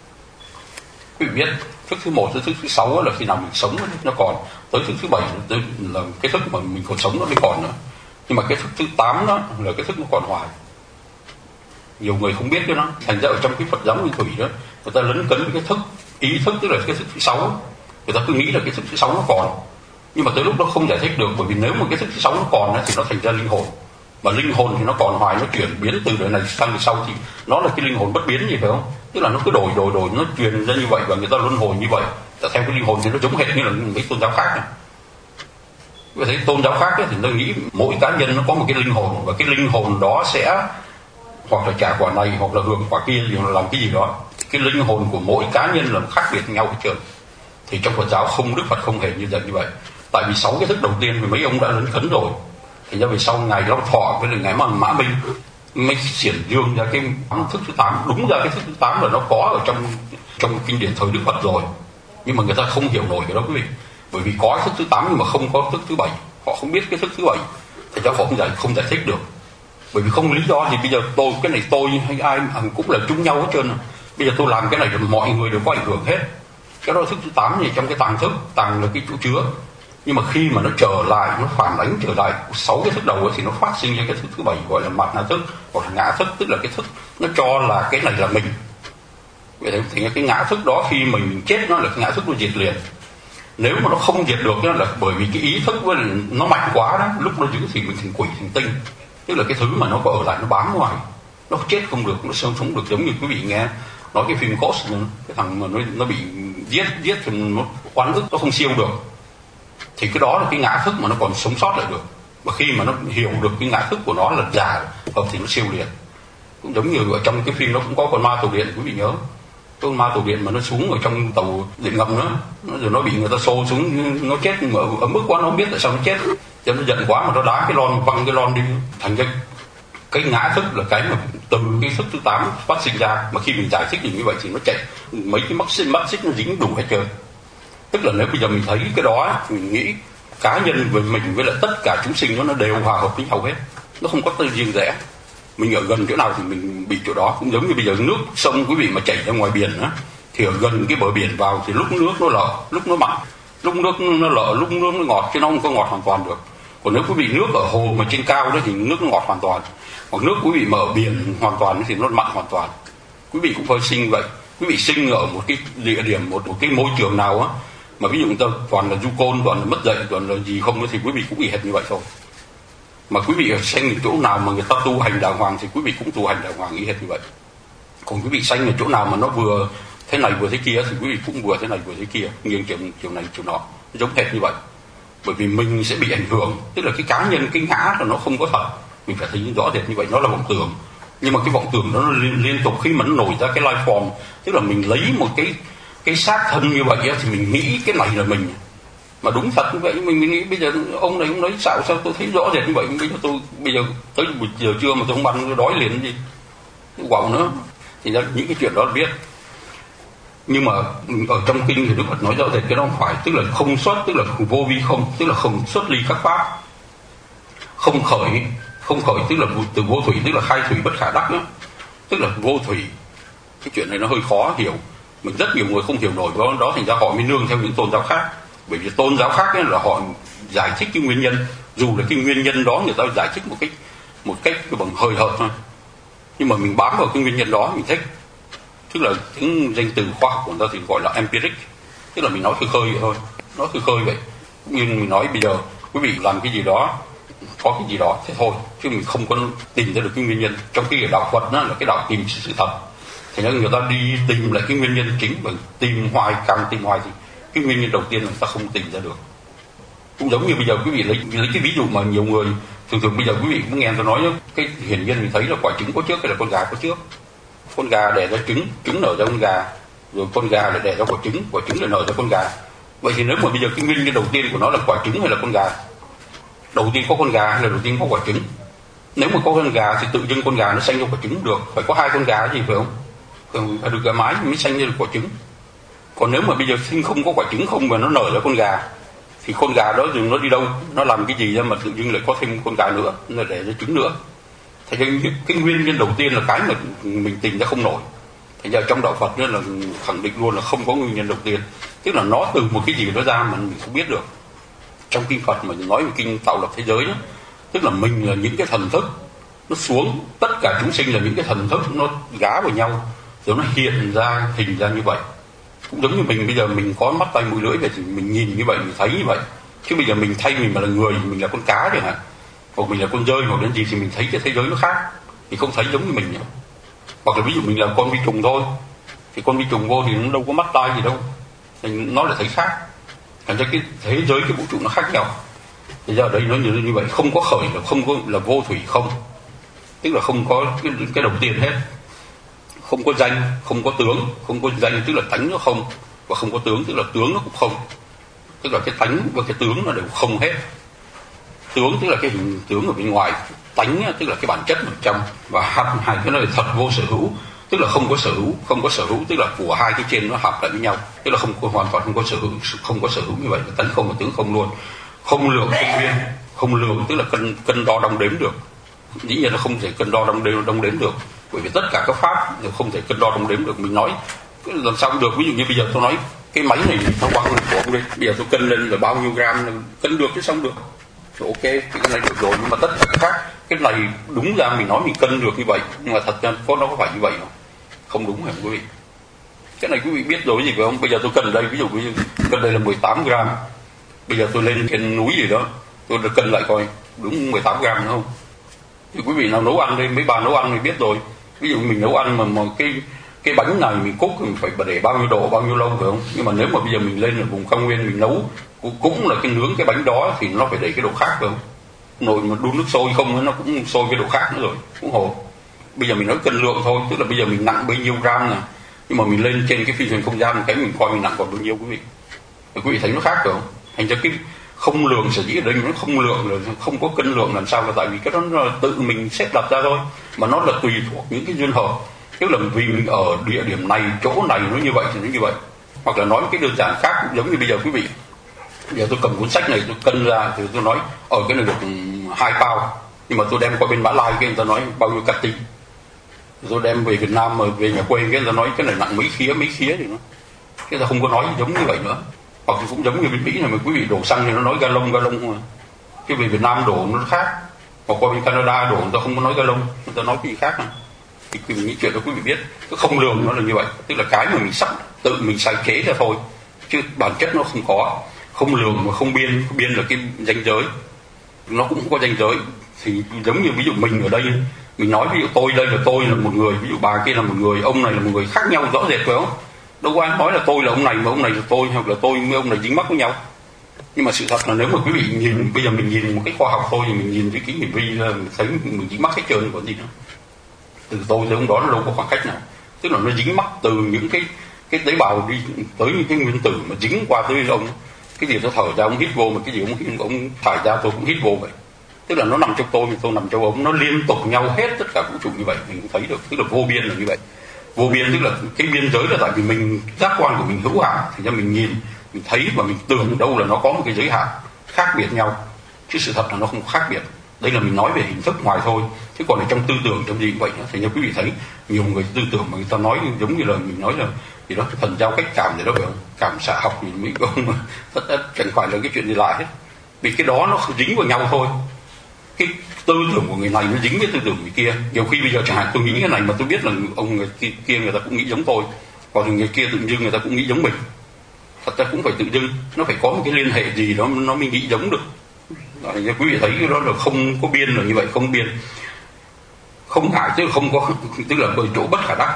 Quý vị biết thức thứ một tới thức thứ sáu là khi nào mình sống nó còn, tới thức thứ bảy là cái thức mà mình còn sống nó mới còn nữa. Nhưng mà cái thức thứ tám đó là cái thức nó còn hoài. Nhiều người không biết cái đó, thành ra ở trong cái Phật giáo Nguyên Thủy đó, người ta lấn cấn cái thức ý thức, tức là cái thức thứ sáu. Người ta cứ nghĩ là cái thức thứ sáu nó còn, nhưng mà tới lúc đó không giải thích được, bởi vì nếu mà cái thức thứ sáu nó còn thì nó thành ra linh hồn, mà linh hồn thì nó còn hoài, nó chuyển biến từ đời này sang đời sau thì nó là cái linh hồn bất biến gì phải không? Tức là nó cứ đổi đổi đổi, nó truyền ra như vậy và người ta luân hồi như vậy. Theo cái linh hồn thì nó giống hệt như là mấy tôn giáo khác này. Vì thế tôn giáo khác ấy, thì tôi nghĩ mỗi cá nhân nó có một cái linh hồn, và cái linh hồn đó sẽ hoặc là trả quả này hoặc là hưởng quả kia, thì làm cái gì đó. Cái linh hồn của mỗi cá nhân là khác biệt nhau hết trơn. Thì trong Phật giáo không, Đức Phật không hề như vậy như vậy. Tại vì sáu cái thức đầu tiên thì mấy ông đã lấn cấn rồi. Thì ra về sau ngài Long Thọ với ngày mà Mã Minh mới xiển dương ra cái thức thứ tám. Đúng ra cái thức thứ tám là nó có ở trong trong kinh điển thời Đức Phật rồi, nhưng mà người ta không hiểu nổi cái đó quý vị. Bởi vì có thức thứ tám nhưng mà không có thức thứ bảy, họ không biết cái thức thứ bảy, thì cho họ không giải không giải thích được. Bởi vì không lý do thì bây giờ tôi cái này tôi hay ai cũng là chung nhau hết trơn. Bây giờ tôi làm cái này thì mọi người đều có ảnh hưởng hết. Cái đó thức thứ tám thì trong cái tàng thức, tàng là cái chỗ chứa. Nhưng mà khi mà nó trở lại, nó phản ánh trở lại sáu cái thức đầu ấy, thì nó phát sinh ra cái thức thứ bảy gọi là mặt na thức hoặc là ngã thức, tức là cái thức nó cho là cái này là mình. Vậy thì cái ngã thức đó khi mình chết nó là cái ngã thức nó diệt liền. Nếu mà nó không diệt được đó là bởi vì cái ý thức với nó mạnh quá đó, lúc nó giữ thì mình thành quỷ thành tinh, tức là cái thứ mà nó có ở lại nó bám ngoài, nó chết không được, nó sống không được. Giống như quý vị nghe nói cái phim Ghost, cái thằng mà nó nó bị giết giết thì nó oán ức, nó không siêu được, thì cái đó là cái ngã thức mà nó còn sống sót lại được. Và khi mà nó hiểu được cái ngã thức của nó là giả hợp thì nó siêu liền. Cũng giống như ở trong cái phim nó cũng có con ma tàu điện, quý vị nhớ con ma tàu điện mà nó xuống ở trong tàu điện ngầm nữa, nó rồi nó bị người ta xô xuống, nó chết mà ở mức quá nó không biết tại sao nó chết, cho nó giận quá mà nó đá cái lon, văng cái lon đi. Thành cái cái ngã thức là cái mà từ cái thức thứ tám phát sinh ra, mà khi mình giải thích như vậy thì nó chạy mấy cái mắt xích mắt xích nó dính đủ hết trơn. Tức là nếu bây giờ mình thấy cái đó, mình nghĩ cá nhân với mình với lại tất cả chúng sinh nó đều hòa hợp với nhau hết, nó không có tư riêng rẽ. Mình ở gần chỗ nào thì mình bị chỗ đó. Cũng giống như bây giờ nước sông quý vị mà chảy ra ngoài biển á, thì ở gần cái bờ biển vào thì lúc nước nó lợ, lúc nó mặn, lúc nước nó lợ, lúc nước nó ngọt, chứ nó không có ngọt hoàn toàn được. Còn nếu quý vị nước ở hồ mà trên cao đó thì nước nó ngọt hoàn toàn, hoặc nước quý vị mà ở biển hoàn toàn thì nó mặn hoàn toàn. Quý vị cũng phải sinh vậy. Quý vị sinh ở một cái địa điểm, một, một cái môi trường nào á mà ví dụ người ta toàn là du côn, toàn là mất dạy, toàn là gì không thì quý vị cũng bị hệt như vậy thôi. Mà quý vị sinh ở chỗ nào mà người ta tu hành đàng hoàng thì quý vị cũng tu hành đàng hoàng y hệt như vậy. Còn quý vị sinh ở chỗ nào mà nó vừa thế này vừa thế kia thì quý vị cũng vừa thế này vừa thế kia, nghiêng chiều, chiều này chiều nọ, giống hệt như vậy. Bởi vì mình sẽ bị ảnh hưởng, tức là cái cá nhân, cái ngã là nó không có thật, mình phải thấy rõ rệt như vậy, nó là vọng tưởng. Nhưng mà cái vọng tưởng nó liên, liên tục khi mà nó nổi ra cái life form, tức là mình lấy một cái cái xác thân như vậy thì mình nghĩ cái này là mình. Mà đúng thật như vậy, mình, mình nghĩ bây giờ ông này ông nói xạo sao tôi thấy rõ rệt như vậy. Bây giờ tôi bây giờ tới buổi giờ trưa mà tôi không ăn tôi đói liền gì quạo nữa, thì ra những cái chuyện đó là biết. Nhưng mà ở trong kinh thì Đức Phật nói rõ rệt cái đó không phải, tức là không xuất, tức là vô vi không, tức là không xuất ly các pháp, không khởi, không khởi tức là từ vô thủy, tức là khai thủy bất khả đắc nữa, tức là vô thủy. Cái chuyện này nó hơi khó hiểu, mình rất nhiều người không hiểu nổi đó, đó thành ra họ mới nương theo những tôn giáo khác. Bởi vì tôn giáo khác ấy là họ giải thích cái nguyên nhân, dù là cái nguyên nhân đó người ta giải thích một cách một cách bằng hơi hợt thôi, nhưng mà mình bám vào cái nguyên nhân đó mình thích. Tức là những danh từ khoa học của người ta thì gọi là empiric, tức là mình nói khơi khơi vậy thôi, nói khơi khơi vậy. Nhưng mình nói bây giờ quý vị làm cái gì đó, có cái gì đó thế thôi, chứ mình không có tìm ra được cái nguyên nhân. Trong khi đạo Phật đó là cái đạo tìm sự thật, thì người ta đi tìm lại cái nguyên nhân chính, và tìm hoài, càng tìm hoài thì cái nguyên nhân đầu tiên là người ta không tìm ra được. Cũng giống như bây giờ quý vị lấy, lấy cái ví dụ mà nhiều người thường thường bây giờ quý vị cũng nghe tôi nói đó, cái hiển nhiên mình thấy là quả trứng có trước hay là con gà có trước. Con gà đẻ ra trứng, trứng nở ra con gà, rồi con gà lại đẻ ra quả trứng, quả trứng lại nở ra con gà. Vậy thì nếu mà bây giờ cái nguyên nhân đầu tiên của nó là quả trứng hay là con gà, đầu tiên có con gà hay là đầu tiên có quả trứng? Nếu mà có con gà thì tự dưng con gà nó sanh ra quả trứng được, phải có hai con gà gì phải không? Phải được gà mái mới sanh ra được quả trứng. Còn nếu mà bây giờ sinh không có quả trứng không mà nó nở ra con gà, thì con gà đó dừng nó đi đâu, nó làm cái gì ra mà tự dưng lại có thêm con gà nữa, nó đẻ ra trứng nữa. Thì cái, cái nguyên nhân đầu tiên là cái mà mình tìm ra không nổi. Thành ra trong đạo Phật nữa là khẳng định luôn là không có nguyên nhân đầu tiên, tức là nó từ một cái gì đó ra mà mình không biết được. Trong kinh Phật mà nói về kinh tạo lập thế giới đó, tức là mình là những cái thần thức nó xuống, tất cả chúng sinh là những cái thần thức nó gá vào nhau rồi nó hiện ra hình ra như vậy. Cũng giống như mình bây giờ mình có mắt tay mũi lưỡi về thì mình nhìn như vậy, mình thấy như vậy. Chứ bây giờ mình thay mình mà là người, mình là con cá chẳng hạn, hoặc mình là con dơi hoặc đến gì thì mình thấy cái thế giới nó khác, thì không thấy giống như mình nữa. Hoặc là ví dụ mình là con vi trùng thôi, thì con vi trùng vô thì nó đâu có mắt tai gì đâu, thì nó lại thấy khác. Thành ra cái thế giới, cái vũ trụ nó khác nhau. Thì ra ở đây nó như, như vậy, không có khởi là không có, là vô thủy không, tức là không có cái, cái đầu tiên hết. Không có danh, không có tướng. Không có danh tức là tánh nó không, và không có tướng tức là tướng nó cũng không. Tức là cái tánh và cái tướng nó đều không hết. Tướng tức là cái hình tướng ở bên ngoài, tánh tức là cái bản chất ở trong. Và hai cái này thật vô sở hữu, tức là không có sở hữu. Không có sở hữu tức là của hai cái trên nó hợp lại với nhau, tức là không có, hoàn toàn không có sở hữu. Không có sở hữu như vậy, tánh không và tướng không luôn. Không lượng không biên. Không lượng tức là cân cân đo đong đếm được. Dĩ nhiên là không thể cân đo đong đếm, đong đếm được, bởi vì tất cả các pháp đều không thể cân đo đong đếm được. Mình nói làm sao được, ví dụ như bây giờ tôi nói cái máy này nó bao nhiêu của ông đây, bây giờ tôi cân lên là bao nhiêu gram, cân được chứ xong được. Rồi ok, cái này được rồi, nhưng mà tất cả các khác, cái này đúng ra mình nói mình cân được như vậy, nhưng mà thật ra có nó có phải như vậy không? Không đúng hả quý vị? Cái này quý vị biết rồi gì phải không? Bây giờ tôi cân đây, ví dụ như cân đây là mười tám gram, bây giờ tôi lên trên núi gì đó, tôi cân lại coi đúng mười tám gram nữa không? Thì quý vị nào nấu ăn đây, mấy bà nấu ăn thì biết rồi. Ví dụ mình nấu ăn mà, mà cái cái bánh này mình cúc mình phải để bao nhiêu độ bao nhiêu lâu phải không? Nhưng mà nếu mà bây giờ mình lên ở vùng cao nguyên mình nấu cũng là cái nướng cái bánh đó thì nó phải để cái độ khác phải không? Nồi mà đun nước sôi không nó cũng sôi cái độ khác nữa rồi, cũng hồ. Bây giờ mình nói cân lượng thôi, tức là bây giờ mình nặng bấy nhiêu gram nè, nhưng mà mình lên trên cái phi thuyền không gian cái mình coi mình nặng còn bao nhiêu quý vị. Thì quý vị thấy nó khác phải không? Thành ra cái không lượng sở dĩ ở đây nó không lượng là không có cân lượng làm sao, là tại vì cái đó là tự mình xếp đặt ra thôi, mà nó là tùy thuộc những cái duyên hợp. Tức là vì mình ở địa điểm này, chỗ này nó như vậy thì nó như vậy. Hoặc là nói cái đơn giản khác, giống như bây giờ quý vị, bây giờ tôi cầm cuốn sách này tôi cân ra thì tôi nói ở cái này được hai pound, nhưng mà tôi đem qua bên Mã Lai cái người ta nói bao nhiêu cắt tinh. Tôi đem về Việt Nam mà về nhà quê cái người ta nói cái này nặng mấy khía mấy khía thì nó cái ta không có nói giống như vậy nữa. Hoặc cũng giống như bên Mỹ này mà quý vị đổ xăng thì nó nói gallon gallon không à. Cái về Việt Nam đổ nó khác. Hoặc qua bên Canada đổ người ta không có nói gallon, người ta nói cái gì khác à. Thì quý vị nghĩ chuyện đó quý vị biết, cái không lường nó là như vậy, tức là cái mà mình sắp tự mình sai chế ra thôi, chứ bản chất nó không có. Không lường mà không biên, biên là cái ranh giới, nó cũng không có ranh giới. Thì giống như ví dụ mình ở đây, mình nói ví dụ tôi đây là tôi là một người, ví dụ bà kia là một người, ông này là một người khác nhau rõ rệt phải không? Đâu có ai nói là tôi là ông này mà ông này là tôi, hoặc là tôi với ông này dính mắc với nhau. Nhưng mà sự thật là nếu mà quý vị nhìn, bây giờ mình nhìn một cái khoa học thôi thì mình nhìn cái kính hiển vi là mình thấy mình dính mắc hết trơn còn gì nữa. Từ tôi tới ông đó nó đâu có khoảng cách nào, tức là nó dính mắc từ những cái cái tế bào đi tới những cái nguyên tử mà dính qua tới ông. Cái gì tôi thở ra ông hít vô, mà cái gì ông hít, ông thải ra tôi cũng hít vô vậy. Tức là nó nằm trong tôi, tôi nằm trong ông, nó liên tục nhau hết tất cả vũ trụ như vậy, mình cũng thấy được. Tức là vô biên là như vậy. Vô biên tức là cái biên giới là tại vì mình giác quan của mình hữu hạn, thì ra mình nhìn, mình thấy và mình tưởng đâu là nó có một cái giới hạn khác biệt nhau, chứ sự thật là nó không khác biệt. Đây là mình nói về hình thức ngoài thôi, chứ còn ở trong tư tưởng trong gì cũng vậy. Thì như quý vị thấy nhiều người tư tưởng mà người ta nói giống như là mình nói là thì đó thần giao cách cảm gì đó phải không, cảm xạ học thì mình không tất cả chẳng phải là cái chuyện gì lại hết, vì cái đó nó dính vào nhau thôi. Cái tư tưởng của người này nó dính với tư tưởng người kia. Nhiều khi bây giờ chẳng hạn tôi nghĩ cái này mà tôi biết là ông người kia người ta cũng nghĩ giống tôi, còn người kia tự dưng người ta cũng nghĩ giống mình. Thật ra cũng phải tự dưng nó phải có một cái liên hệ gì đó nó mới nghĩ giống được. Đó, quý vị thấy cái đó là không có biên là như vậy, không biên. Không ngại tức là không có, tức là bởi chỗ bất khả đắc.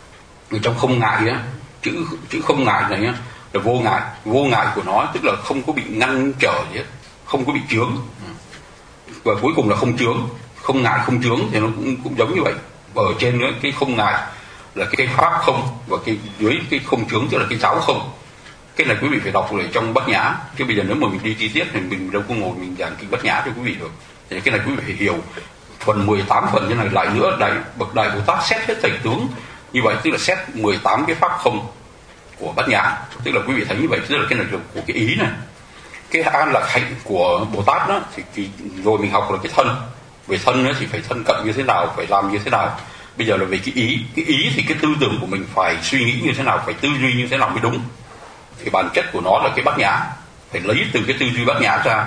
Ở trong không ngại á, chữ chữ không ngại này á là vô ngại, vô ngại của nó tức là không có bị ngăn trở gì hết, không có bị chướng. Và cuối cùng là không chướng, không ngại không chướng thì nó cũng cũng giống như vậy. Và ở trên nữa cái không ngại là cái pháp không, và cái dưới cái không chướng tức là cái giáo không. Cái này quý vị phải đọc lại trong Bát Nhã, chứ bây giờ nếu mà mình đi chi tiết thì mình đâu có ngồi mình giảng kinh Bát Nhã cho quý vị được. Thì cái này quý vị phải hiểu. Phần mười tám phần như này lại nữa, đại bậc đại Bồ Tát xét hết thầy tướng như vậy, tức là xét mười tám cái pháp không của Bát Nhã, tức là quý vị thấy như vậy, tức là cái này là của cái ý này. Cái an lạc hạnh của Bồ Tát đó thì, thì rồi mình học là cái thân. Về thân ấy thì phải thân cận như thế nào, phải làm như thế nào Bây giờ là về cái ý, cái ý thì cái tư tưởng của mình phải suy nghĩ như thế nào, phải tư duy như thế nào mới đúng. Thì bản chất của nó là cái bát nhã, phải lấy từ cái tư duy bát nhã ra.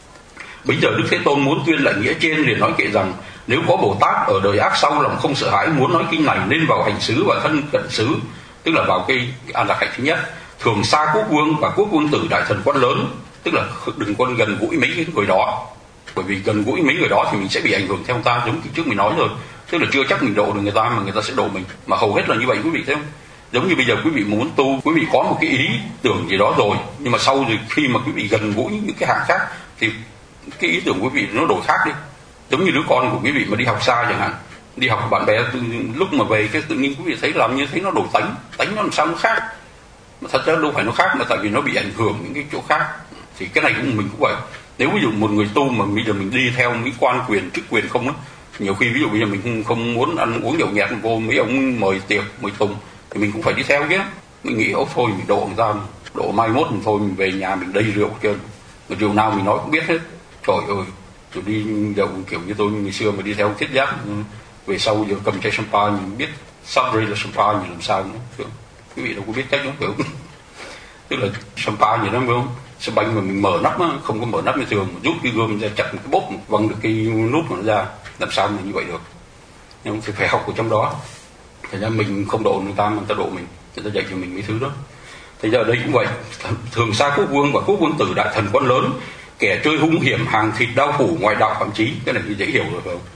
Bây giờ Đức Thế Tôn muốn tuyên lại nghĩa trên liền nói kệ rằng nếu có Bồ Tát ở đời ác sau lòng không sợ hãi, muốn nói kinh này nên vào hành xứ và thân cận xứ, tức là vào cái an lạc hạnh thứ nhất. Thường xa quốc vương và quốc vương tử đại thần quan lớn, tức là đừng có gần gũi mấy cái người đó, bởi vì gần gũi mấy người đó thì mình sẽ bị ảnh hưởng theo người ta, giống như trước mình nói rồi. Tức là chưa chắc mình độ được người ta mà người ta sẽ độ mình, mà hầu hết là như vậy quý vị thấy không? Giống như bây giờ quý vị muốn tu, quý vị có một cái ý tưởng gì đó rồi, nhưng mà sau rồi khi mà quý vị gần gũi những cái hạng khác thì cái ý tưởng của quý vị nó đổi khác đi. Giống như đứa con của quý vị mà đi học xa chẳng hạn, đi học bạn bè, lúc mà về cái tự nhiên quý vị thấy làm như thấy nó đổi tánh, tánh nó làm sao nó khác, mà thật ra đâu phải nó khác, mà tại vì nó bị ảnh hưởng những cái chỗ khác. Thì cái này cũng mình cũng vậy. Nếu ví dụ một người tu mà bây giờ mình đi theo mấy quan quyền chức quyền không á, nhiều khi ví dụ bây giờ mình không, không muốn ăn uống nhậu nhẹt vô mấy ông mời tiệc mời tùng thì mình cũng phải đi theo chứ. Mình nghĩ ốc thôi mình độ người ta, độ mai mốt mình thôi mình về nhà mình đầy rượu chơi, mà rượu nào mình nói cũng biết hết. Trời ơi, rồi đi nhậu kiểu như tôi ngày xưa mà đi theo thiết giáp, về sau giờ cầm chai champagne mình biết Sabri là champagne làm sao nữa. Quý vị đâu có biết cách đó phải không? Tức là champagne gì đó phải không? Sâm banh mà mình mở nắp á, không có mở nắp như thường, rút cái gươm ra chặt một cái bốp văng được cái nút mà nó ra, làm sao mà như vậy được? Nhưng thì phải học ở trong đó. Thành ra mình không độ người ta mà người ta độ mình, người ta dạy cho mình mấy thứ đó. Thành ra ở đây cũng vậy, thường xa quốc vương và quốc vương tử đại thần quan lớn, kẻ chơi hung hiểm hàng thịt đao phủ ngoại đạo phạm chí, cái này thì dễ hiểu rồi phải không?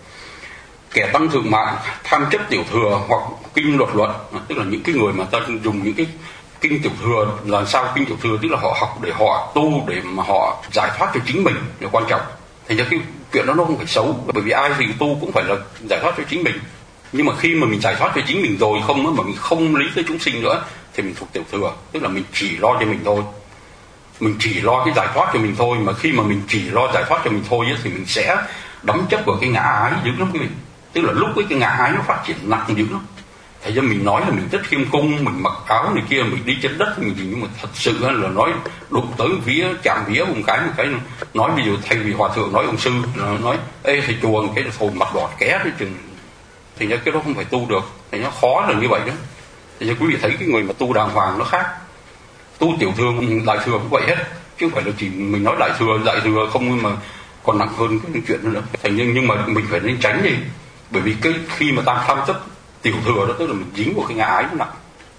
Kẻ tăng thượng mạng tham chấp tiểu thừa hoặc kinh luật luận, tức là những cái người mà ta dùng những cái kinh tiểu thừa. Là sao kinh tiểu thừa? Tức là họ học để họ tu, để mà họ giải thoát cho chính mình là quan trọng. Thành ra cái chuyện đó nó không phải xấu, bởi vì ai thì tu cũng phải là giải thoát cho chính mình. Nhưng mà khi mà mình giải thoát cho chính mình rồi không, mà mình không lý tới chúng sinh nữa thì mình thuộc tiểu thừa, tức là mình chỉ lo cho mình thôi, mình chỉ lo cái giải thoát cho mình thôi. Mà khi mà mình chỉ lo giải thoát cho mình thôi thì mình sẽ đắm chấp vào cái ngã ái dữ lắm quý vị. Tức là lúc ấy cái ngã ái nó phát triển nặng dữ lắm. Thế cho mình nói là mình rất khiêm cung, mình mặc áo này kia, mình đi trên đất mình gì, nhưng mà thật sự là nói đụng tới vía, chạm vía một cái một cái nói bây giờ thay vì hòa thượng nói ông sư, nói ê thầy chùa cái thôi mặt đỏ ké đấy chừng, thì ra cái đó không phải tu được, thì nó khó là như vậy đó. Thì quý vị thấy cái người mà tu đàng hoàng nó khác, tu tiểu thừa đại thừa cũng vậy hết, chứ không phải là chỉ mình nói đại thừa đại thừa không, mà còn nặng hơn cái chuyện đó nữa. Thành nhưng nhưng mà mình phải nên tránh đi, bởi vì cái khi mà ta tham chấp tiểu thừa đó tức là mình dính vào cái ngã ái nó nặng.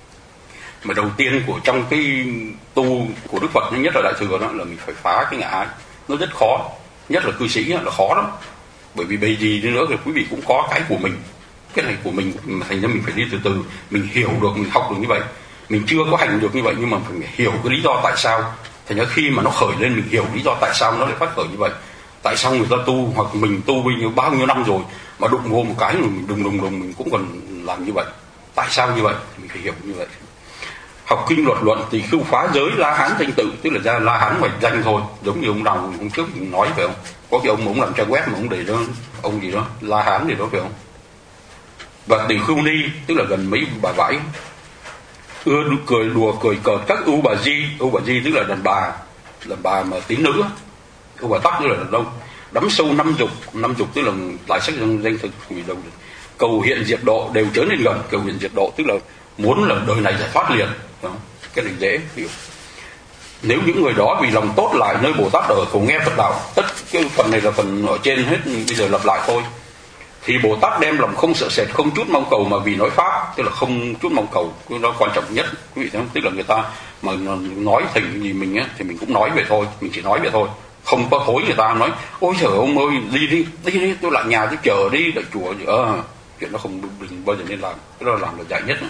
Mà đầu tiên của trong cái tu của Đức Phật nhất là đại thừa đó là mình phải phá cái ngã ái, nó rất khó, nhất là cư sĩ là khó lắm. Bởi vì bây gì đi nữa thì quý vị cũng có cái của mình, cái này của mình, thành ra mình phải đi từ từ, mình hiểu được, mình học được như vậy. Mình chưa có hành được như vậy nhưng mà phải hiểu cái lý do tại sao. Thành ra khi mà nó khởi lên mình hiểu lý do tại sao nó lại phát khởi như vậy. Tại sao người ta tu hoặc mình tu bao nhiêu bao nhiêu năm rồi mà đụng vô một cái rồi mình đùng đùng đùng mình cũng còn làm như vậy. Tại sao như vậy? Mình phải hiểu như vậy. Học kinh luật luận thì khưu phá giới La Hán danh tự, tức là ra La Hán ngoài danh thôi, giống như ông nào hôm trước mình nói phải không? Có cái ông ông làm trang web mà ông để đó ông gì đó La Hán gì đó phải không? Và tỷ khưu ni tức là gần mấy bà vãi, ưa cười đùa cười cợt các ưu bà di, ưu bà di tức là đàn bà, đàn bà mà tín nữ, ưu bà tắc tức là đàn ông, đắm sâu năm dục, năm dục tức là lại sách danh thực vì đâu cầu hiện diệt độ đều trở nên gần, cầu hiện diệt độ tức là muốn là đời này giải thoát liền, không? Cái này dễ hiểu. Nếu những người đó vì lòng tốt lại nơi Bồ Tát ở cầu nghe Phật đạo, tất cái phần này là phần ở trên hết, bây giờ lặp lại thôi. Thì Bồ Tát đem lòng không sợ sệt, không chút mong cầu mà vì nói pháp, tức là không chút mong cầu, cái đó quan trọng nhất quý vị thấy không? Tức là người ta mà nói thành gì mình á thì mình cũng nói vậy thôi, mình chỉ nói vậy thôi, không có hối người ta nói ôi trời ông ơi đi đi đi đi tôi lại nhà tôi chờ đi lại chùa gì ờ chuyện đó không đừng bao giờ nên làm, cái đó làm là dại nhất.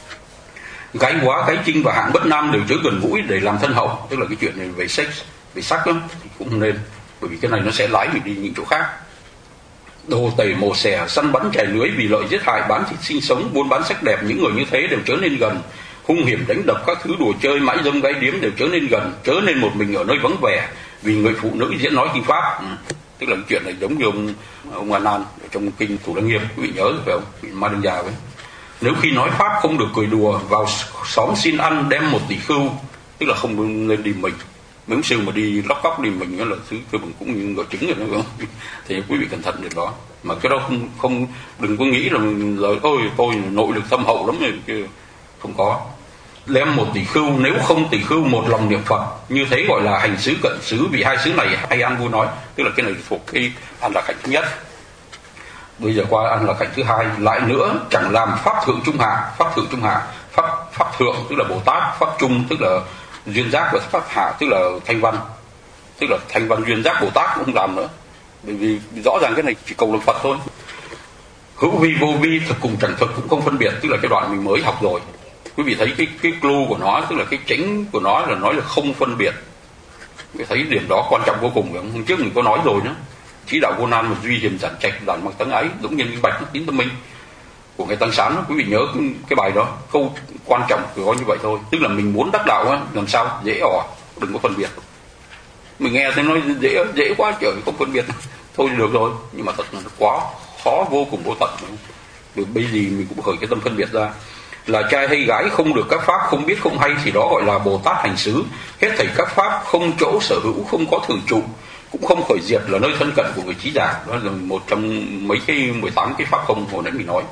Cái quá cái chinh và hạng bất nam đều chớ gần gũi để làm thân hậu, tức là cái chuyện này về sex về sắc đó thì cũng không nên, bởi vì cái này nó sẽ lái mình đi những chỗ khác. Đồ tẩy mổ xẻ săn bắn chài lưới vì lợi giết hại, bán thịt sinh sống, buôn bán sắc đẹp, những người như thế đều trở nên gần. Hung hiểm đánh đập các thứ đùa chơi mãi dâm gái điếm đều trở nên gần, trở nên một mình ở nơi vắng vẻ vì người phụ nữ diễn nói kinh pháp. Ừ. Tức là cái chuyện này giống như ông ông A Nan ở trong kinh Thủ Lăng Nghiêm, quý vị nhớ rồi phải không? Ma Đương Già ấy. Nếu khi nói pháp không được cười đùa, vào xóm xin ăn đem một tỷ khưu, tức là không nên đi mình, mấy ông sư mà đi lóc cóc đi mình là thứ cơ bản cũng như ngựa trứng rồi đó, thì quý vị cẩn thận điều đó. Mà cái đó không không đừng có nghĩ là lời ôi tôi nội lực thâm hậu lắm rồi kia, không có. Lem một tỷ khưu, nếu không tỷ khưu một lòng niệm Phật, như thế gọi là hành xứ cận xứ, vì hai xứ này hay An Vui nói, tức là cái này thuộc cái An Lạc Hạnh thứ nhất. Bây giờ qua An Lạc Hạnh thứ hai. Lại nữa, chẳng làm pháp thượng trung hạ. Pháp thượng trung hạ, pháp pháp thượng tức là Bồ Tát, pháp trung tức là duyên giác, và pháp hạ tức là thanh văn, tức là thanh văn duyên giác Bồ Tát cũng không làm nữa, bởi vì rõ ràng cái này chỉ cầu là Phật thôi. Hữu vi vô vi, thực cùng chẳng thực cũng không phân biệt, tức là cái đoạn mình mới học rồi. Quý vị thấy cái cái clue của nó, tức là cái chính của nó là nói là không phân biệt. Quý vị thấy điểm đó quan trọng vô cùng. Hôm trước mình có nói rồi nữa, chí đạo vô nan mà duy hiểm giản trạch, đàn mặc tấn ái, giống như cái bạch tín tâm minh của ngài Tăng Sán. Quý vị nhớ cái bài đó, câu quan trọng chỉ có như vậy thôi. Tức là mình muốn đắc đạo á, làm sao dễ ỏ, đừng có phân biệt. Mình nghe thấy nói dễ dễ quá trời, không phân biệt thôi được rồi, nhưng mà thật là nó quá khó vô cùng vô tận. Bởi bây giờ mình cũng khởi cái tâm phân biệt ra. Là trai hay gái không được các pháp không biết không hay, thì đó gọi là Bồ Tát hành xứ. Hết thảy các pháp không chỗ sở hữu, không có thường trụ, cũng không khởi diệt, là nơi thân cận của người trí giả. Đó là một trong mấy cái mười tám cái pháp không hồi nãy mình nói.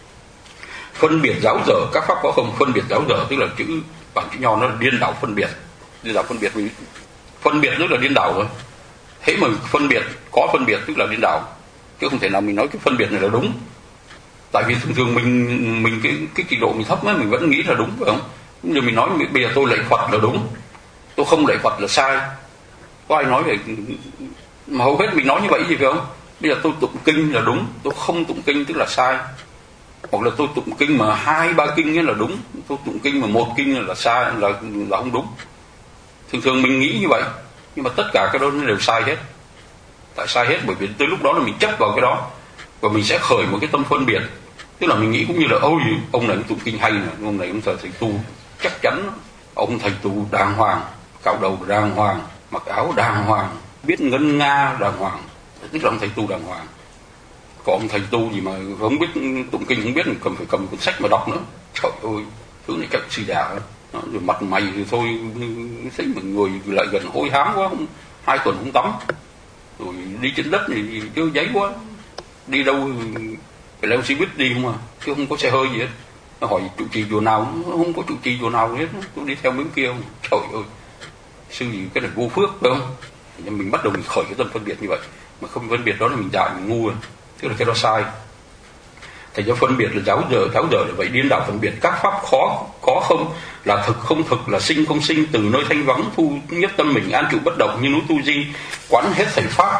Phân biệt giáo dở, các pháp có không. Phân biệt giáo dở tức là chữ bản chữ nho nó là điên đảo phân biệt. Điên đảo phân biệt, phân biệt tức là điên đảo rồi. Thế mà phân biệt có phân biệt tức là điên đảo, chứ không thể nào mình nói cái phân biệt này là đúng. Tại vì thường thường mình mình cái cái trình độ mình thấp ấy, mình vẫn nghĩ là đúng, phải không? Nhưng mình nói bây giờ tôi lạy Phật là đúng, tôi không lạy Phật là sai. Có ai nói về mà hầu hết mình nói như vậy gì phải không? Bây giờ tôi tụng kinh là đúng, tôi không tụng kinh tức là sai. Hoặc là tôi tụng kinh mà hai ba kinh ấy là đúng, tôi tụng kinh mà một kinh là sai, là là không đúng. Thường thường mình nghĩ như vậy, nhưng mà tất cả cái đó nó đều sai hết. Tại sai hết? Bởi vì tới lúc đó là mình chấp vào cái đó, và mình sẽ khởi một cái tâm phân biệt. Tức là mình nghĩ cũng như là ôi ông này tụng kinh hay này, ông này ông thầy, thầy tu chắc chắn, ông thầy tu đàng hoàng, cạo đầu đàng hoàng, mặc áo đàng hoàng, biết ngân nga đàng hoàng, tức là ông thầy tu đàng hoàng. Còn ông thầy tu gì mà không biết tụng kinh, không biết cầm phải cầm cuốn sách mà đọc nữa. Trời ơi, thứ này chắc sư già đó. Rồi mặt mày thì thôi, thấy mọi người lại gần hôi hám quá, không, hai tuần không tắm, rồi đi trên đất thì chơi giấy quá, đi đâu phải leo xe buýt đi không à, chứ không có xe hơi gì hết. Nó hỏi trụ trì chùa nào, không có trụ trì chùa nào hết, tôi đi theo mấy kia không. Trời ơi, sư gì cái này vô phước phải không? Thì mình bắt đầu mình khởi cái tâm phân biệt như vậy, mà không phân biệt đó là mình dại, mình ngu rồi, tức là cái đó sai. Thầy cho phân biệt là giáo dở, giáo dở là vậy, điên đảo phân biệt. Các pháp khó có không, là thực không thực, là sinh không sinh, từ nơi thanh vắng thu nhất tâm mình, an trụ bất động như núi Tu Di, quán hết thảy pháp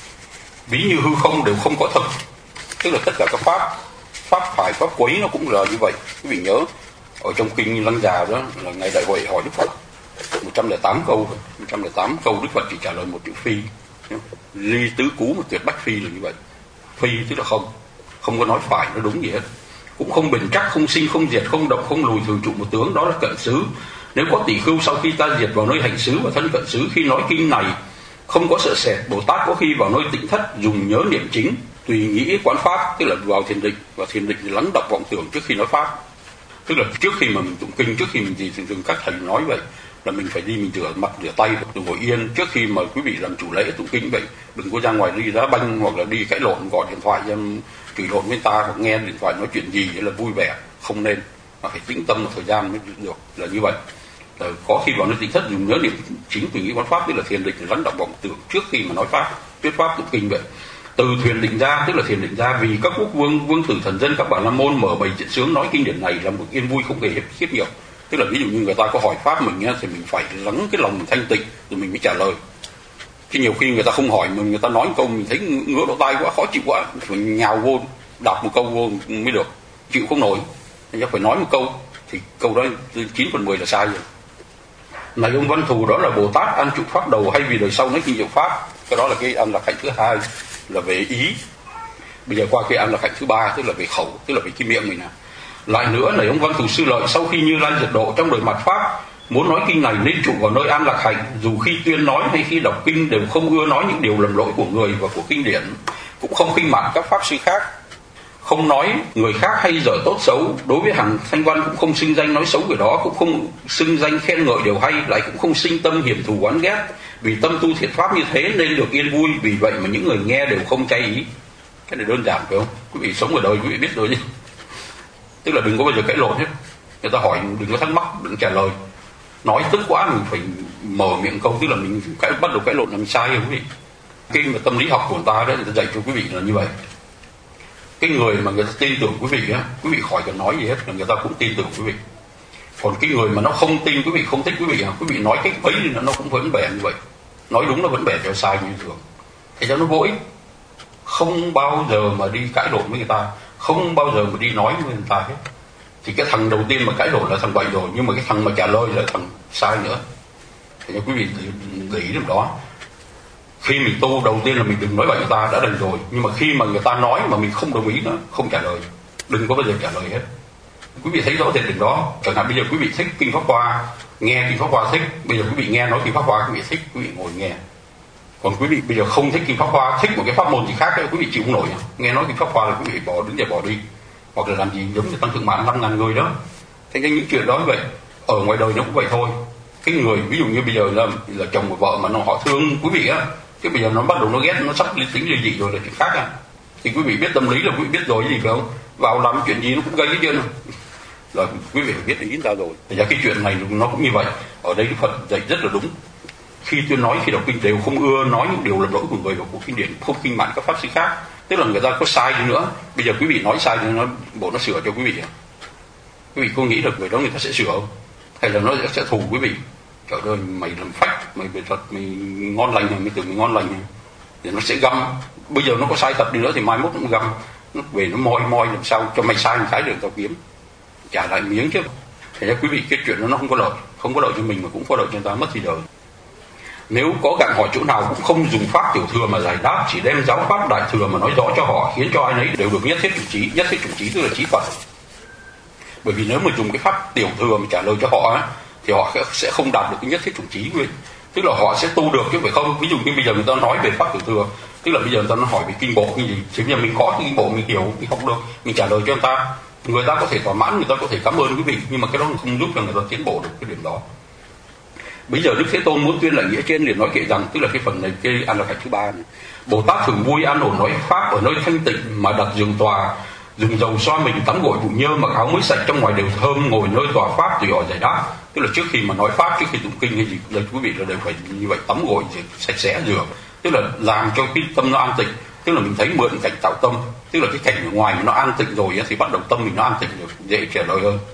ví như hư không, đều không có thực. Tức là tất cả các pháp, pháp phải, pháp quấy nó cũng là như vậy. Quý vị nhớ ở trong kinh Lăng Già đó là ngày đại hội hỏi Đức Phật một trăm lẻ tám câu, một trăm lẻ tám câu Đức Phật chỉ trả lời một chữ phi. Ly tứ cú một tuyệt bách phi là như vậy. Phi tức là không, không có nói phải, nó đúng gì hết. Cũng không bền chắc, không sinh, không diệt, không động, không lùi, thường trụ một tướng, đó là cận xứ. Nếu có tỷ khưu sau khi ta diệt vào nơi hành xứ và thân cận xứ, khi nói kinh này không có sợ sệt, Bồ Tát có khi vào nơi tịnh thất dùng nhớ niệm chính, tùy nghĩ quán pháp, tức là vào thiền định, và thiền định thì lắng đọng vọng tưởng trước khi nói pháp. Tức là trước khi mà mình tụng kinh, trước khi mình gì thường thường các thầy nói vậy là mình phải đi mình rửa mặt rửa tay, đừng ngồi yên. Trước khi mà quý vị làm chủ lễ tụng kinh vậy, đừng có ra ngoài đi đá banh hoặc là đi cãi lộn, gọi điện thoại em chửi lộn với ta, hoặc nghe điện thoại nói chuyện gì là vui vẻ, không nên, mà phải tĩnh tâm một thời gian mới được, là như vậy. Rồi có khi vào nơi tịnh thất dùng nhớ niệm chính, tùy nghĩ quán pháp, tức là thiền định lắng đọng vọng tưởng trước khi mà nói pháp, thuyết pháp tụng kinh vậy. Từ thiền định ra, tức là thiền định ra, vì các quốc vương, vương tử, thần dân, các bà la môn mở bày chuyện sướng nói kinh điển này là một yên vui không hề khiếp nhiều. Tức là ví dụ như người ta có hỏi pháp mình thì mình phải lắng cái lòng mình thanh tịnh rồi mình mới trả lời. Chứ nhiều khi người ta không hỏi mà người ta nói một câu mình thấy ngứa lỗ tai quá, khó chịu quá, phải nhào vô đạp một câu vô mới được, chịu không nổi. Nên phải nói một câu thì câu đó chín phần mười là sai rồi. Này ông Văn Thù, đó là Bồ Tát an trụ pháp đầu, hay vì đời sau nói kinh diệu pháp. Cái đó là cái An Lạc Hạnh thứ hai, là về ý. Bây giờ qua cái An Lạc Hạnh thứ ba, tức là về khẩu, tức là về cái miệng mình nè. Lại nữa, này ông Văn Thù Sư Lợi, sau khi Như Lai diệt độ trong đời mạt pháp, muốn nói kinh này nên trụ vào nơi An Lạc Hạnh, dù khi tuyên nói hay khi đọc kinh đều không ưa nói những điều lầm lỗi của người và của kinh điển, cũng không khinh mạn các pháp sư khác, không nói người khác hay dở tốt xấu, đối với hàng thanh văn cũng không xưng danh nói xấu người đó, cũng không xưng danh khen ngợi điều hay, lại cũng không sinh tâm hiểm thù oán ghét. Vì tâm tu thiện pháp như thế nên được yên vui, vì vậy mà những người nghe đều không cháy ý. Cái này đơn giản phải không? Quý vị sống ở đời quý vị biết rồi chứ. Tức là đừng có bao giờ cãi lộn hết. Người ta hỏi đừng có thắc mắc, đừng trả lời. Nói tức quá mình phải mở miệng câu, tức là mình cãi, bắt đầu cãi lộn là mình sai rồi quý vị. Cái mà tâm lý học của người ta đấy, người ta dạy cho quý vị là như vậy. Cái người mà người ta tin tưởng quý vị á, quý vị khỏi cần nói gì hết là người ta cũng tin tưởng quý vị. Còn cái người mà nó không tin quý vị, không thích quý vị, quý vị nói cách ấy thì nó cũng vẫn bẻ như vậy. Nói đúng nó vẫn bẻ cho sai như thường. Thế cho nó vô ích. Không bao giờ mà đi cãi lộn với người ta, không bao giờ mà đi nói với người ta hết. Thì cái thằng đầu tiên mà cãi lộn là thằng bậy rồi, nhưng mà cái thằng mà trả lời là thằng sai nữa. Thế cho quý vị để ý điểm đó. Khi mình tu đầu tiên là mình đừng nói bậy người ta đã đành rồi, nhưng mà khi mà người ta nói mà mình không đồng ý nữa, không trả lời, đừng có bao giờ trả lời hết. Quý vị thấy rõ rệt điểm đó. Chẳng hạn bây giờ quý vị thích kinh Pháp Hoa, nghe kinh Pháp Hoa thích, bây giờ quý vị nghe nói kinh Pháp Hoa quý vị thích, quý vị ngồi nghe. Còn quý vị bây giờ không thích kinh Pháp Hoa, thích một cái pháp môn gì khác, quý vị chịu không nổi, nghe nói kinh Pháp Hoa là quý vị bỏ đứng dậy bỏ đi, hoặc là làm gì giống như tăng thượng mạng năm ngàn người đó. Thế nên những chuyện đó như vậy ở ngoài đời nó cũng vậy thôi. Cái người ví dụ như bây giờ là, là chồng và vợ mà nó họ thương quý vị á, chứ bây giờ nó bắt đầu nó ghét, nó sắp lý tính ly dị rồi là chuyện khác à. Thì quý vị biết tâm lý là quý vị biết rồi gì phải không? Vào làm chuyện gì nó cũng gây cái chuyện rồi quý vị phải biết ý ta rồi. Thì ra cái chuyện này nó cũng như vậy. Ở đây Đức Phật dạy rất là đúng. Khi tuyên nói, khi đọc kinh đều không ưa nói những điều lầm lỗi của người và của kinh điển, không kinh mạn các pháp sư khác. Tức là người ta có sai đi nữa, bây giờ quý vị nói sai thì nó bộ nó sửa cho quý vị. Quý vị có nghĩ được người đó người ta sẽ sửa không? Hay là nó sẽ thù quý vị? Trời ơi, mày làm phách, mày về thật, mày ngon lành, mày tưởng mày ngon lành, thì nó sẽ găm. Bây giờ nó có sai thật đi nữa thì mai mốt nó găm, nó về nó moi moi làm sao cho mày sai một cái được tao kiếm trả lại miếng chứ. Thế ra quý vị cái chuyện đó nó không có lợi, không có lợi cho mình mà cũng có lợi cho người ta, mất thì đời. Nếu có gặng hỏi chỗ nào cũng không dùng pháp tiểu thừa mà giải đáp, chỉ đem giáo pháp đại thừa mà nói rõ cho họ, khiến cho ai nấy đều được nhất thiết chủng trí. Nhất thiết chủng trí tức là trí Phật. Bởi vì nếu mà dùng cái pháp tiểu thừa mà trả lời cho họ á, thì họ sẽ không đạt được cái nhất thiết chủng trí quý vị. Tức là họ sẽ tu được chứ phải không. Ví dụ như bây giờ người ta nói về pháp tiểu thừa, tức là bây giờ người ta nó hỏi về kinh bộ cái gì, thì bây giờ mình có cái kinh bộ mình hiểu, mình học được, mình trả lời cho người ta, người ta có thể thỏa mãn, người ta có thể cảm ơn quý vị, nhưng mà cái đó không giúp cho người ta tiến bộ được cái điểm đó. Bây giờ Đức Thế Tôn muốn tuyên lại nghĩa trên liền nói kệ rằng, tức là cái phần này cái an lạc hạnh thứ ba này, Bồ Tát thường vui an ổn nói pháp ở nơi thanh tịnh mà đặt giường tòa, dùng dầu xoa mình, tắm gội bụi nhơ, mặc áo mới sạch, trong ngoài đều thơm, ngồi nơi tòa pháp tùy họ giải đáp. Tức là trước khi mà nói pháp, trước khi tụng kinh hay gì đây quý vị là đều phải như vậy, tắm gội sạch sẽ rửa, tức là làm cho cái tâm nó an tịnh. Tức là mình thấy mượn cảnh tạo tâm, tức là cái cảnh ở ngoài nó an tịnh rồi thì bắt đầu tâm mình nó an tịnh rồi, dễ trả lời hơn.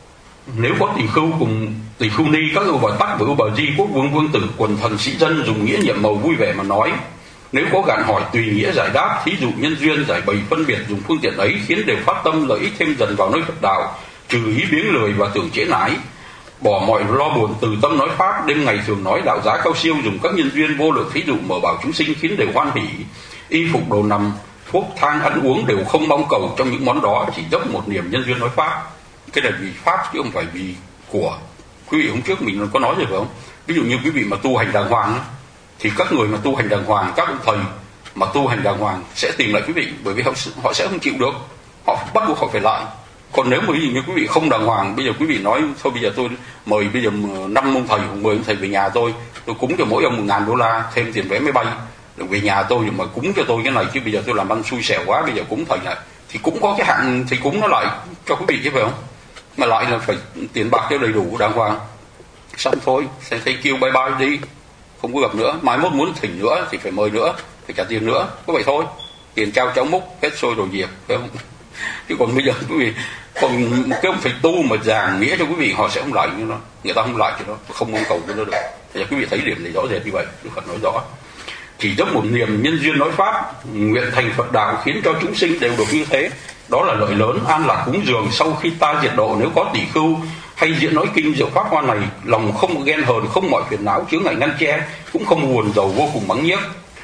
Nếu có tỳ khưu cùng tỳ khưu ni, các ưu bà tắc và ưu bà di, quốc vương vương tử, quần thần sĩ dân dùng nghĩa nhiệm màu vui vẻ mà nói. Nếu có gạn hỏi tùy nghĩa giải đáp, thí dụ nhân duyên giải bày phân biệt, dùng phương tiện ấy khiến đều phát tâm lợi ích thêm dần vào nơi Phật đạo, trừ ý biếng lười và tưởng trễ nải, bỏ mọi lo buồn, từ tâm nói pháp, đêm ngày thường nói đạo giá cao siêu, dùng các nhân duyên vô lượng thí dụ mở bảo chúng sinh khiến đều hoan hỷ, y phục đồ nằm, thuốc thang ăn uống đều không mong cầu trong những món đó, chỉ dốc một niềm nhân duyên nói pháp. Cái này vì pháp chứ không phải vì của. Quý vị hôm trước mình có nói rồi phải không? Ví dụ như quý vị mà tu hành đàng hoàng thì các người mà tu hành đàng hoàng, các ông thầy mà tu hành đàng hoàng sẽ tìm lại quý vị, bởi vì họ, họ sẽ không chịu được, họ bắt buộc họ phải lại. Còn nếu mà ví dụ như quý vị không đàng hoàng, bây giờ quý vị nói thôi bây giờ tôi mời bây giờ năm ông thầy hoặc mười ông thầy về nhà tôi, tôi cúng cho mỗi ông một ngàn đô la thêm tiền vé máy bay để về nhà tôi, mà cúng cho tôi cái này, chứ bây giờ tôi làm ăn xui xẻo quá, bây giờ cúng thầy này thì cũng có cái hạng thì cúng nó lại cho quý vị chứ phải không? Mà lại là phải tiền bạc cho đầy đủ đàng hoàng, xong thôi sẽ thấy kêu bye bye đi, không có gặp nữa. Mai mốt muốn thỉnh nữa thì phải mời nữa, phải trả tiền nữa, có vậy thôi. Tiền trao cháu múc hết sôi rồi diệt, phải không? Chứ còn bây giờ quý vị còn cái ông thầy tu mà giảng nghĩa cho quý vị, họ sẽ không lại như nó, người ta không lại cho nó, không mong cầu cho nó được. Thì quý vị thấy điểm này rõ rệt như vậy. Đức Phật nói rõ, chỉ dốc một niềm nhân duyên nói pháp, nguyện thành Phật đạo khiến cho chúng sinh đều được như thế, đó là lợi lớn an lạc cúng dường. Sau khi ta diệt độ, nếu có tỷ khưu hay diễn nói kinh diệu pháp hoa này, lòng không ghen hờn, không mọi phiền não chướng ngại ngăn che, cũng không buồn rầu vô cùng mắng nhiếc,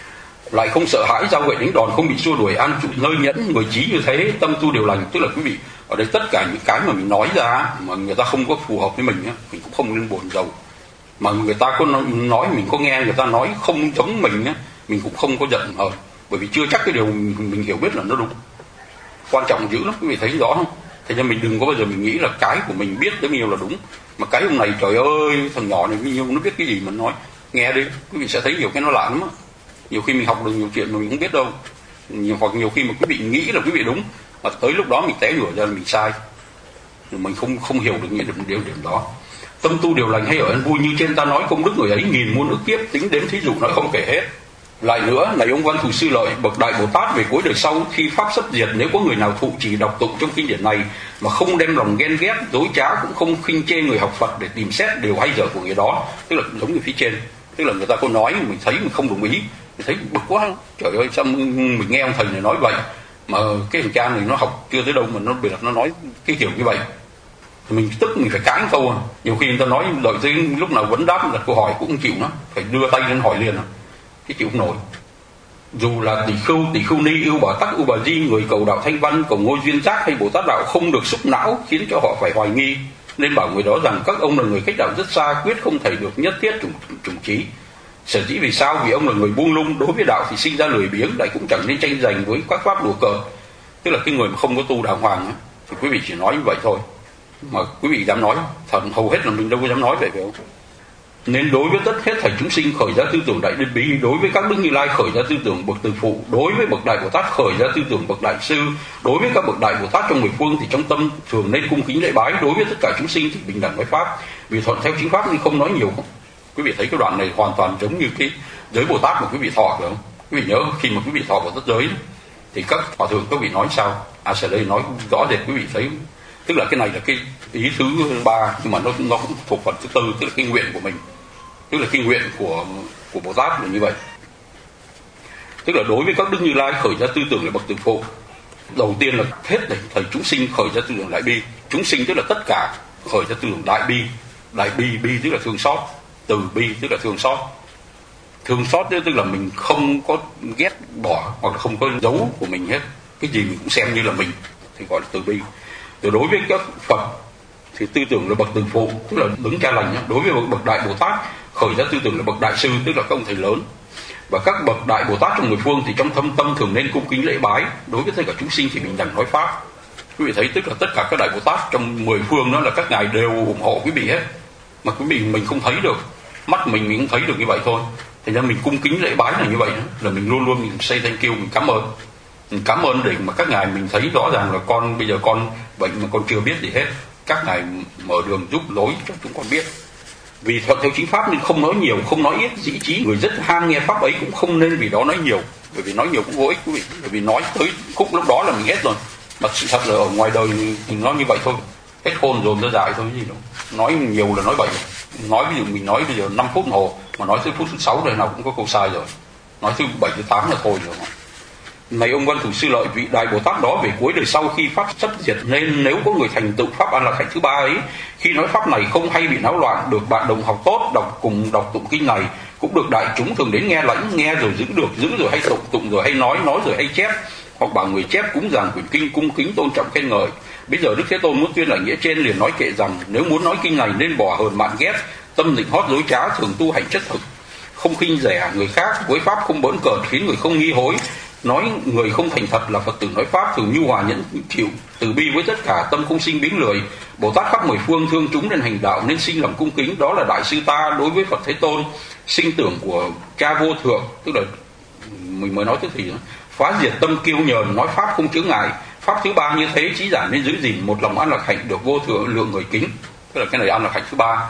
lại không sợ hãi dao gậy đánh đòn, không bị xua đuổi, an trụ nơi nhẫn, người trí như thế tâm tu điều lành. Tức là quý vị ở đây tất cả những cái mà mình nói ra mà người ta không có phù hợp với mình, mình cũng không nên buồn rầu. Mà người ta có nói mình có nghe người ta nói không giống mình, mình cũng không có giận hờn, bởi vì chưa chắc cái điều mình hiểu biết là nó đúng. quan trọng dữ lắm, quý vị thấy rõ không? Thế nên mình đừng có bao giờ mình nghĩ là cái của mình biết tới bao nhiêu là đúng, mà cái ông này trời ơi thằng nhỏ này bao nhiêu nó biết cái gì mà nói, nghe đi quý vị sẽ thấy nhiều cái nó lạ lắm á. Nhiều khi mình học được nhiều chuyện mà mình không biết đâu, nhiều, hoặc nhiều khi mà quý vị nghĩ là quý vị đúng mà tới lúc đó mình té ngửa ra là mình sai, mình không không hiểu được những điều điểm đó. Tâm tu điều lành hay ở an vui, như trên ta nói công đức người ấy nghìn muôn ức kiếp, tính đến thí dụ nói không kể hết. Lại nữa, này ông Văn Thù Sư Lợi, bậc đại Bồ Tát về cuối đời sau khi pháp sắp diệt, nếu có người nào thụ trì đọc tụng trong kinh điển này mà không đem lòng ghen ghét, dối trá, cũng không khinh chê người học Phật để tìm xét điều hay dở của người đó, tức là giống như phía trên, tức là người ta có nói mình thấy mình không đồng ý, mình thấy bực quá, trời ơi sao mình nghe ông thầy này nói vậy mà cái thằng cha này nó học chưa tới đâu mà nó biệt nó nói cái kiểu như vậy, mình tức mình phải cãi câu. À nhiều khi người ta nói đợi tới lúc nào vấn đáp đặt câu hỏi cũng không chịu, nó phải đưa tay lên hỏi liền, à cái chịu không nổi. Dù là tỷ khưu, tỷ khưu ni, ưu bà tắc, ưu bà di, người cầu đạo thanh văn, cầu ngôi duyên giác hay Bồ Tát đạo không được xúc não, khiến cho họ phải hoài nghi, nên bảo người đó rằng các ông là người cách đạo rất xa, quyết không thể được nhất thiết trùng, trùng trí. Sở dĩ vì sao? Vì ông là người buông lung, đối với đạo thì sinh ra lười biếng, lại cũng chẳng nên tranh giành với các pháp đùa cợt. Tức là cái người mà không có tu đàng hoàng ấy, thì quý vị chỉ nói như vậy thôi, mà quý vị dám nói, thật hầu hết là mình đâu có dám nói vậy, phải không? Nên đối với tất hết thảy chúng sinh khởi ra tư tưởng đại đức bí, đối với các đức Như Lai khởi ra tư tưởng bậc từ phụ, đối với bậc đại Bồ Tát khởi ra tư tưởng bậc đại sư, đối với các bậc đại Bồ Tát trong mười phương thì trong tâm thường nên cung kính lễ bái, đối với tất cả chúng sinh thì bình đẳng nói pháp, vì thuận theo chính pháp nên không nói nhiều. Không? Quý vị thấy cái đoạn này hoàn toàn giống như cái giới Bồ Tát mà quý vị thọ, phải không? Quý vị nhớ khi mà quý vị thọ vào tất giới thì các hòa thượng các vị nói sao? À sẽ đây nói rõ rệt quý vị thấy, tức là cái này là cái ý thứ ba, nhưng mà nó nó cũng thuộc phần thứ tư, tức là cái nguyện của mình, tức là cái nguyện của của Bồ Tát là như vậy. Tức là đối với các đức Như Lai khởi ra tư tưởng là bậc từ phụ, đầu tiên là hết thảy thầy chúng sinh khởi ra tư tưởng đại bi, chúng sinh tức là tất cả khởi ra tư tưởng đại bi, đại bi bi tức là thương xót, từ bi tức là thương xót, thương xót tức là mình không có ghét bỏ hoặc là không có giấu của mình hết, cái gì mình cũng xem như là mình thì gọi là từ bi. Từ đối với các Phật thì tư tưởng là bậc từ phụ, tức là đứng cha lành. Đối với bậc đại Bồ Tát khởi ra tư tưởng là bậc đại sư, tức là các ông thầy lớn. Và các bậc đại Bồ Tát trong mười phương thì trong thâm tâm thường nên cung kính lễ bái, đối với tất cả chúng sinh thì bình đẳng nói pháp. Quý vị thấy tức là tất cả các đại Bồ Tát trong mười phương đó là các ngài đều ủng hộ quý vị hết, mà quý vị mình không thấy được, mắt mình mình không thấy được như vậy thôi. Thành ra mình cung kính lễ bái là như vậy đó, là mình luôn luôn mình say thank you, mình cảm ơn, mình cảm ơn để mà các ngài mình thấy rõ ràng là con bây giờ con bệnh mà con chưa biết gì hết, các ngài mở đường giúp lối cho chúng con biết. Vì thuận theo chính pháp nên không nói nhiều, không nói ít, dĩ trí người rất ham nghe pháp ấy cũng không nên vì đó nói nhiều, bởi vì nói nhiều cũng vô ích quý vị, bởi vì nói tới khúc lúc đó là mình hết rồi, mà sự thật là ở ngoài đời mình nói như vậy thôi, hết hồn dồn ra dại thôi gì đâu, nói nhiều là nói bậy. Nói ví dụ mình nói bây giờ năm phút đồng hồ mà nói tới phút thứ sáu rồi nào cũng có câu sai rồi, nói thứ bảy thứ tám là thôi rồi. Này ông Văn Thù Sư Lợi, vị đại Bồ Tát đó về cuối đời sau khi pháp sắp diệt, nên nếu có người thành tựu pháp an lạc hạnh thứ ba ấy, khi nói pháp này không hay bị náo loạn, được bạn đồng học tốt đọc cùng đọc tụng kinh này, cũng được đại chúng thường đến nghe lãnh, nghe rồi giữ được, giữ rồi hay tụng tụng rồi hay nói, nói rồi hay chép, hoặc bảo người chép cúng dường quyển kinh cung kính tôn trọng khen ngợi. Bây giờ Đức Thế Tôn muốn tuyên lại nghĩa trên, liền nói kệ rằng nếu muốn nói kinh này nên bỏ hờn mạn ghét, tâm định hót dối trá, thường tu hành chất thực, không khinh rẻ người khác, với pháp không bỡn cợt, khiến người không nghi hối. Nói người không thành thật là Phật tử nói pháp, thường nhu hòa nhẫn chịu, từ bi với tất cả, tâm không sinh biếng lười. Bồ Tát khắp mười phương thương chúng nên hành đạo, nên sinh lòng cung kính, đó là đại sư ta đối với Phật Thế Tôn. Sinh tưởng của cha vô thượng, tức là mình mới nói tới thì phá diệt tâm kiêu nhờn, nói pháp không chướng ngại. Pháp thứ ba như thế, trí giả nên giữ gìn một lòng an lạc hạnh, được vô thượng lượng người kính. Tức là cái này an lạc hạnh thứ ba,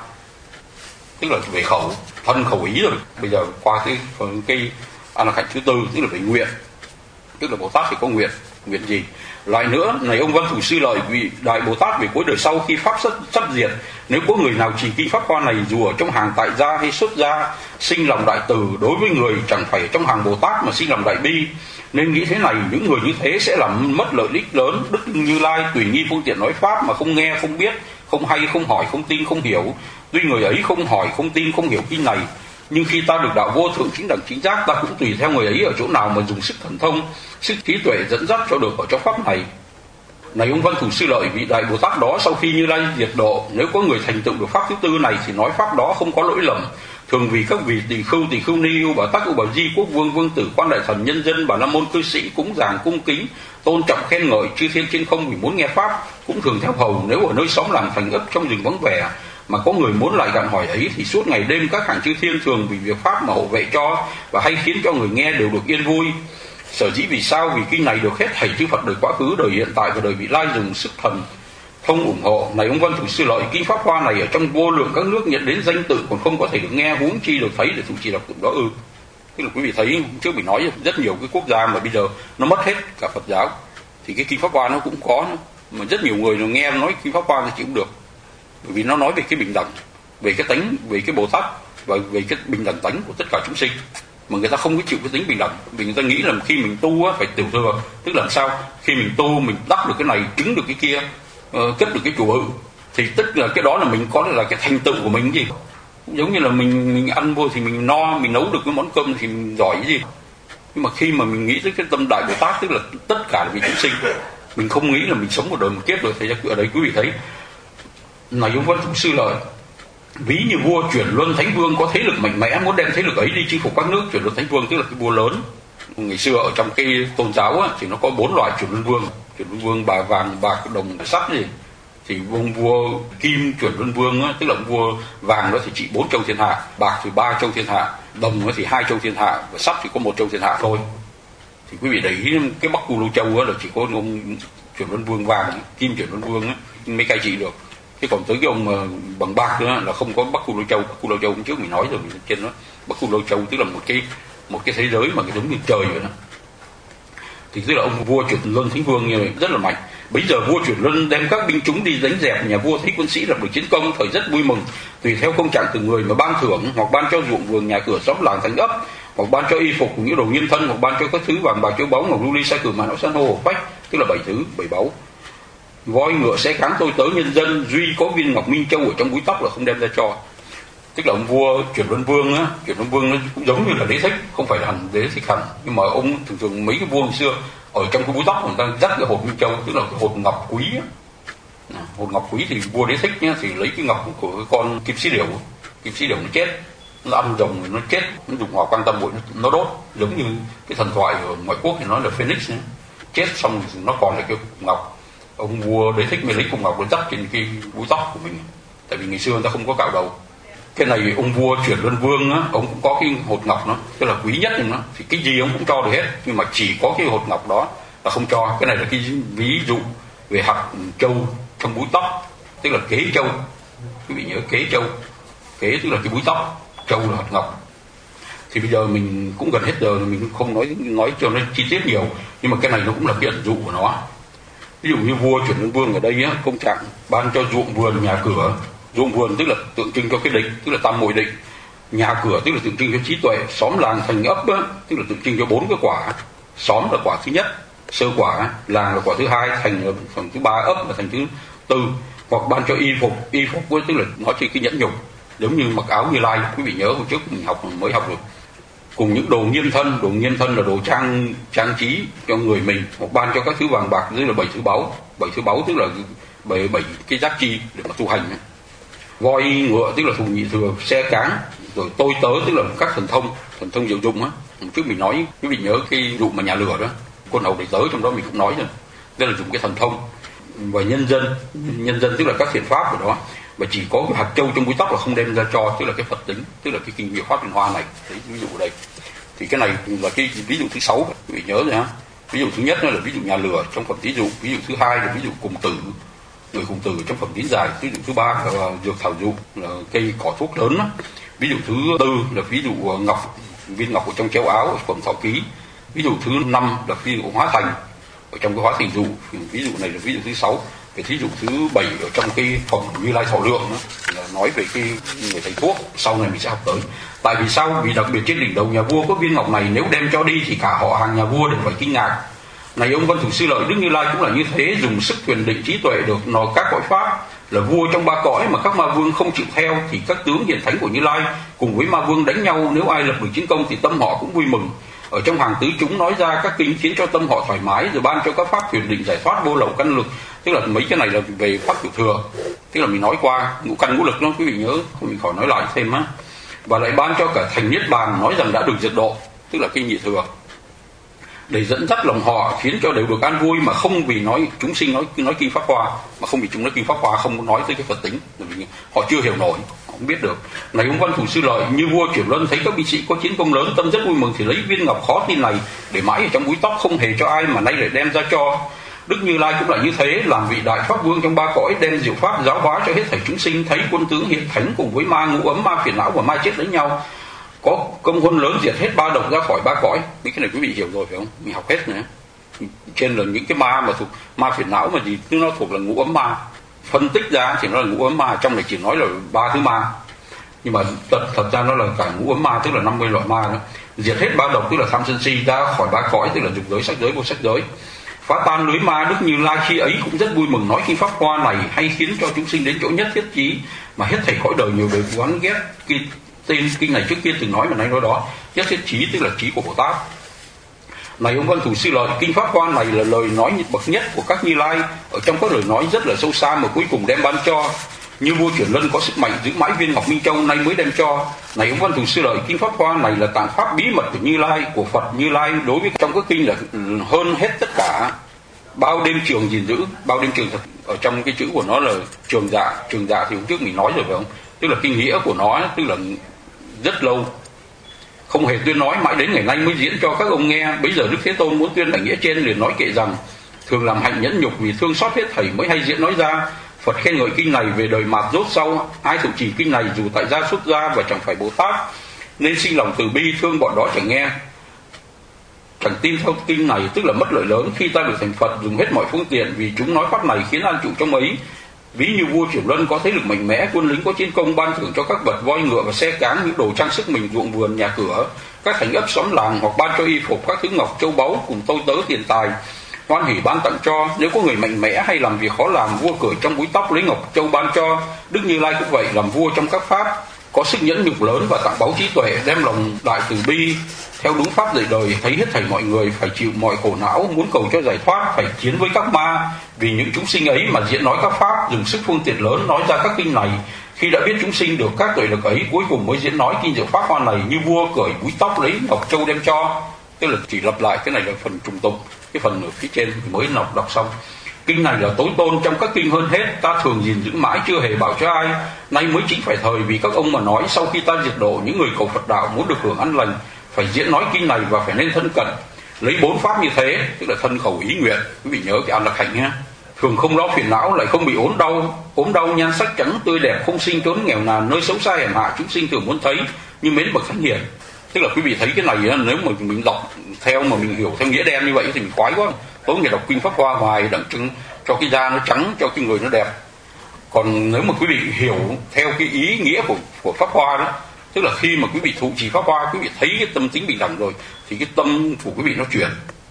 tức là về khẩu, thân khẩu ý rồi. Bây giờ qua cái cái an lạc hạnh thứ tư, tức là về nguyện, tức là Bồ Tát phải có nguyện. Nguyện gì? Lại nữa, này ông Văn Thù Sư Lợi, vị đại Bồ Tát về cuối đời sau khi pháp sắp, sắp diệt, nếu có người nào trì kinh pháp hoa này, dù ở trong hàng tại gia hay xuất gia, sinh lòng đại từ, đối với người chẳng phải ở trong hàng Bồ Tát mà sinh lòng đại bi, nên nghĩ thế này, những người như thế sẽ làm mất lợi ích lớn. Đức Như Lai tùy nghi phương tiện nói pháp mà không nghe, không biết, không hay, không hỏi, không tin, không hiểu. Tuy người ấy không hỏi, không tin, không hiểu kinh này, nhưng khi ta được đạo vô thượng chính đẳng chính giác, ta cũng tùy theo người ấy ở chỗ nào mà dùng sức thần thông, sức trí tuệ dẫn dắt cho được ở trong pháp này. Này ông Văn Thù Sư Lợi, vị đại Bồ Tát đó sau khi Như Lai diệt độ, nếu có người thành tựu được pháp thứ tư này thì nói pháp đó không có lỗi lầm, thường vì các vị tỳ khưu, tỳ khưu ni, yêu bà tắc, yêu bà di, quốc vương, vương tử, quan đại thần, nhân dân, bà la môn, cư sĩ cúng dường cung kính tôn trọng khen ngợi chư thiên trên không vì muốn nghe pháp, cũng thường theo hầu. Nếu ở nơi xóm làng thành ấp trong rừng vắng vẻ mà có người muốn lại gặng hỏi ấy, thì suốt ngày đêm các hàng chư thiên thường vì việc pháp mà hộ vệ cho, và hay khiến cho người nghe đều được yên vui. Sở dĩ vì sao? Vì kinh này được hết thảy chư Phật đời quá khứ, đời hiện tại và đời vị lai dùng sức thần thông ủng hộ. Này ông Văn Thủ Sư Lợi, kinh pháp hoa này ở trong vô lượng các nước nhận đến danh tự còn không có thể được nghe, huống chi được thấy để thủ trì đọc tụng đó ư? Tức là quý vị thấy trước mình nói rất nhiều cái quốc gia mà bây giờ nó mất hết cả Phật giáo, thì cái kinh pháp hoa nó cũng có nữa. Mà rất nhiều người nó nghe nói kinh pháp hoa thì chịu không được, bởi vì nó nói về cái bình đẳng, về cái tánh, về cái Bồ Tát và về cái bình đẳng tánh của tất cả chúng sinh, mà người ta không có chịu cái tính bình đẳng. Vì người ta nghĩ là khi mình tu á, phải tiểu thừa, tức là sao? Khi mình tu mình đắc được cái này, chứng được cái kia, uh, kết được cái chủ hữu, thì tức là cái đó là mình có là cái thành tựu của mình gì. Giống như là mình mình ăn vô thì mình no, mình nấu được cái món cơm thì mình giỏi cái gì. Nhưng mà khi mà mình nghĩ tới cái tâm đại Bồ Tát, tức là tất cả là vì chúng sinh, mình không nghĩ là mình sống một đời một kiếp rồi. Thì ở đây quý vị thấy là ông Văn Thủ Sư Lợi, ví như vua chuyển luân thánh vương có thế lực mạnh mẽ, muốn đem thế lực ấy đi chinh phục các nước. Chuyển luân thánh vương tức là cái vua lớn. Ngày xưa ở trong cái tôn giáo á, thì nó có bốn loại chuyển luân vương. Chuyển luân vương bà vàng, bạc, đồng, sắt gì. Thì ông vua kim chuyển luân vương á, tức là ông vua vàng đó thì chỉ bốn châu thiên hạ, bạc thì ba châu thiên hạ, đồng thì hai châu thiên hạ, và sắt thì có một châu thiên hạ thôi. Thì quý vị để ý cái Bắc Cù Lô Châu á, là chỉ có ông chuyển luân vương vàng, kim chuyển luân vương á, mới cai trị được. Thế còn tới cái ông mà bằng bạc nữa là không có Bắc Cù Lô Châu. Bắc Cù Lô Châu trước mình nói rồi, mình trên đó Bắc Cù Lô Châu tức là một cái một cái thế giới mà cái giống như trời vậy đó. Thì tức là ông vua chuyển luân thánh vương như vậy rất là mạnh. Bây giờ vua chuyển luân đem các binh chúng đi đánh dẹp, nhà vua thấy quân sĩ lập được chiến công, thời rất vui mừng. Tùy theo công trạng từng người mà ban thưởng, hoặc ban cho ruộng vườn, nhà cửa, xóm làng, thành ấp, hoặc ban cho y phục những đồ nhân thân, hoặc ban cho các thứ vàng bạc châu báu, ngọc lưu ly, sa cừ, mã não, san hô, hổ phách, tức là bảy thứ, bảy báu. Voi ngựa xe cáng tôi tớ nhân dân, duy có viên ngọc minh châu ở trong búi tóc là không đem ra cho. Tức là ông vua chuyển luân vương á, chuyển luân vương nó cũng giống như là Đế Thích, không phải là hẳn Đế Thích hẳn, nhưng mà ông thường thường mấy cái vua ngày xưa ở trong cái búi tóc người ta dắt cái hột minh châu, tức là cái hột ngọc quý á. Hột ngọc quý thì vua Đế Thích nhá, thì lấy cái ngọc của cái con kim sĩ điểu, kim sĩ điểu nó chết, nó ăn rồng nó chết, nó dùng hỏa quan tâm bụi nó, nó đốt, giống như cái thần thoại ở ngoại quốc thì nói là Phoenix ấy. Chết xong thì nó còn lại cái ngọc. Ông vua Đế Thích mới lấy cục ngọc để dắt trên cái búi tóc của mình, tại vì ngày xưa người ta không có cạo đầu. Cái này ông vua chuyển luân vương á, ông cũng có cái hột ngọc nó, tức là quý nhất nhưng nó thì cái gì ông cũng cho được hết, nhưng mà chỉ có cái hột ngọc đó là không cho. Cái này là cái ví dụ về hạt châu trong búi tóc, tức là kế châu. Quý vị nhớ kế châu, kế tức là cái búi tóc, châu là hạt ngọc. Thì bây giờ mình cũng gần hết giờ, mình không nói nói cho nó chi tiết nhiều, nhưng mà cái này nó cũng là cái ẩn dụ của nó. Ví dụ như vua chuyển luân vương ở đây á, công trạng ban cho ruộng vườn, nhà cửa. Ruộng vườn tức là tượng trưng cho cái định, tức là tam muội định. Nhà cửa tức là tượng trưng cho trí tuệ. Xóm làng thành ấp á, tức là tượng trưng cho bốn cái quả. Xóm là quả thứ nhất, sơ quả, làng là quả thứ hai, thành là phần thứ ba, ấp là thành thứ tư. Hoặc ban cho y phục, y phục tức là nói trên cái nhẫn nhục, giống như mặc áo Như Lai. Quý vị nhớ hồi trước mình học mới học được. Cùng những đồ nhiên thân, đồ nhiên thân là đồ trang trang trí cho người mình, hoặc ban cho các thứ vàng bạc, tức là bảy thứ báu. Bảy thứ báu tức là bảy bảy cái giác chi để mà tu hành. Voi ngựa tức là thù nhị thừa, xe cáng, rồi tôi tớ tức là các thần thông, thần thông diệu dụng á. Trước mình nói, quý vị nhớ cái vụ mà nhà lửa đó, con hầu đệ tớ trong đó mình cũng nói rồi, tức là dùng cái thần thông. Và nhân dân, nhân dân tức là các thiện pháp của đó, và chỉ có cái hạt châu trong búi tóc là không đem ra cho, tức là cái Phật tính, tức là cái kinh nghiệm pháp liên hoa này. Đấy, ví dụ ở đây thì cái này là cái ví dụ thứ sáu, quý vị nhớ rồi ha. Ví dụ thứ nhất là ví dụ nhà lửa trong phẩm thí dụ, ví dụ thứ hai là ví dụ cùng tử, người cùng tử trong phẩm tín giải, ví dụ thứ ba là dược thảo dụ, là cây cỏ thuốc lớn đó. Ví dụ thứ tư là ví dụ ngọc, viên ngọc ở trong chéo áo ở phẩm thọ ký. Ví dụ thứ năm là ví dụ hóa thành ở trong cái hóa thành dụ. Ví dụ này là ví dụ thứ sáu. Cái thí dụ thứ bảy ở trong cái phẩm Như Lai Thọ Lượng đó, là nói về cái người thầy thuốc, sau này mình sẽ học tới. Tại vì sao? Vì đặc biệt trên đỉnh đầu nhà vua có viên ngọc này, nếu đem cho đi thì cả họ hàng nhà vua đều phải kinh ngạc. Này ông Văn Thủ Sư Lợi, Đức Như Lai cũng là như thế, dùng sức quyền định trí tuệ được nó các cõi pháp, là vua trong ba cõi mà các ma vương không chịu theo, thì các tướng hiền thánh của Như Lai cùng với ma vương đánh nhau, nếu ai lập được chiến công thì tâm họ cũng vui mừng. Ở trong hàng tứ chúng nói ra các kinh khiến cho tâm họ thoải mái, rồi ban cho các pháp quyền định giải thoát vô lậu căn lực, tức là mấy cái này là về pháp tiểu thừa, tức là mình nói qua ngũ căn ngũ lực đó, quý vị nhớ, không mình khỏi nói lại thêm á. và lại ban cho cả thành niết bàn nói rằng đã được diệt độ, tức là kinh nhị thừa, để dẫn dắt lòng họ khiến cho đều được an vui, mà không vì nói chúng sinh nói nói kinh pháp hoa, mà không vì chúng nói kinh pháp hoa không nói tới cái Phật tính, họ chưa hiểu nổi, họ không biết được. Này ông Văn Thủ Sư Lợi, như vua Chuyển Luân thấy các binh sĩ có chiến công lớn, tâm rất vui mừng, thì lấy viên ngọc khó tin này để mãi ở trong búi tóc, không hề cho ai, mà nay lại đem ra cho Đức Như Lai. Cũng là như thế, làm vị đại pháp vương trong ba cõi, đem diệu pháp giáo hóa cho hết thảy chúng sinh. Thấy quân tướng hiện thánh cùng với ma ngũ ấm, ma phiền não và ma chết lấy nhau, có công huân lớn, diệt hết ba độc ra khỏi ba cõi. Mấy cái này quý vị hiểu rồi phải không? Mình học hết nữa. Trên là những cái ma mà thuộc ma phiền não mà gì, nó thuộc là ngũ ấm ma. Phân tích ra thì nó là ngũ ấm ma, trong này chỉ nói là ba thứ ma, nhưng mà thật, thật ra nó là cả ngũ ấm ma, tức là năm mươi loại ma đó. Diệt hết ba độc, tức là tham sân si, ra khỏi ba cõi, tức là dục giới, sắc giới, vô sắc giới. Phá tan lưới ma, Đức Như Lai khi ấy cũng rất vui mừng, nói kinh pháp hoa này hay khiến cho chúng sinh đến chỗ nhất thiết chí, mà hết thảy cõi đời nhiều đời quán ghét. Cái tên kinh này trước kia từng nói mà nay nói đó, nhất thiết chí tức là trí của Bồ Tát. Này ông Văn Thủ Sư Lợi, kinh pháp hoa này là lời nói bậc nhất của các Như Lai, ở trong các lời nói rất là sâu xa mà cuối cùng đem ban cho. Như vua Chuyển Luân có sức mạnh giữ mãi viên ngọc Minh Châu, nay mới đem cho. Này ông Văn Thủ Sư Lợi, kinh pháp hoa này là tạng pháp bí mật của Như Lai, của Phật Như Lai, đối với trong các kinh là hơn hết tất cả. Bao đêm trường gìn giữ, bao đêm trường thật, ở trong cái chữ của nó là trường dạ. Trường dạ thì hôm trước mình nói rồi phải không? Tức là kinh nghĩa của nó, tức là rất lâu không hề tuyên nói, mãi đến ngày nay mới diễn cho các ông nghe. Bây giờ Đức Thế Tôn muốn tuyên đại nghĩa trên, liền nói kệ rằng thường làm hạnh nhẫn nhục, vì thương xót hết thảy mới hay diễn nói ra. Phật khen ngợi kinh này về đời mạt rốt sau, ai thụ trì kinh này dù tại gia xuất gia và chẳng phải Bồ Tát, nên sinh lòng từ bi, thương bọn đó chẳng nghe, chẳng tin theo kinh này, tức là mất lợi lớn. Khi ta được thành Phật, dùng hết mọi phương tiện, vì chúng nói pháp này khiến an trụ trong ấy. Ví như vua Chuyển Luân có thế lực mạnh mẽ, quân lính có chiến công, ban thưởng cho các vật voi ngựa và xe cáng, những đồ trang sức mình, ruộng vườn nhà cửa, các thành ấp xóm làng, hoặc ban cho y phục, các thứ ngọc châu báu cùng tôi tớ tiền tài, hoan hỷ ban tặng cho. Nếu có người mạnh mẽ hay làm việc khó làm, vua cởi trong búi tóc lấy ngọc châu ban cho. Đức Như Lai cũng vậy, làm vua trong các pháp, có sức nhẫn nhục lớn và tặng báu trí tuệ, đem lòng đại từ bi, theo đúng pháp dạy đời, thấy hết thảy mọi người phải chịu mọi khổ não, muốn cầu cho giải thoát, phải chiến với các ma. Vì những chúng sinh ấy mà diễn nói các pháp, dùng sức phương tiện lớn nói ra các kinh này. Khi đã biết chúng sinh được các tuệ lực ấy, cuối cùng mới diễn nói kinh diệu pháp hoa này. Như vua cởi búi tóc lấy ngọc châu đem cho. Tức là chỉ lặp lại, cái này là phần trùng tục, cái phần ở phía trên thì mới đọc đọc xong. Kinh này là tối tôn trong các kinh hơn hết, ta thường gìn giữ mãi chưa hề bảo cho ai, nay mới chính phải thời. Vì các ông mà nói sau khi ta diệt độ, những người cầu Phật đạo muốn được hưởng an lành phải diễn nói kinh này và phải nên thân cận, lấy bốn pháp như thế, tức là thân khẩu ý nguyện. Quý vị nhớ cái an lạc hạnh nhé. Thường không lo phiền não, lại không bị ốm đau, ốm đau nhan sắc trắng tươi đẹp, không sinh trốn nghèo nàn, nơi xấu xa hèn hạ chúng sinh thường muốn thấy, như mến bậc thánh hiền. Tức là quý vị thấy cái này, nếu mà mình đọc theo mà mình hiểu theo nghĩa đen như vậy thì mình khoái quá. Tối ngày đọc kinh pháp hoa hoài đặng trưng cho cái da nó trắng, cho cái người nó đẹp. Còn nếu mà quý vị hiểu theo cái ý nghĩa của của pháp hoa đó, tức là khi mà quý vị thụ trì pháp hoa, quý vị thấy cái tâm tính bình đẳng rồi, thì cái tâm của quý vị nó chuyển,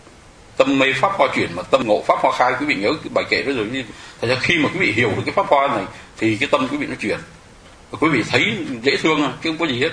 tâm mê pháp hoa chuyển, mà tâm ngộ pháp hoa khai. Quý vị nhớ cái bài kệ đó rồi. Thật ra khi mà quý vị hiểu được cái pháp hoa này thì cái tâm quý vị nó chuyển, và quý vị thấy dễ thương chứ không có gì hết.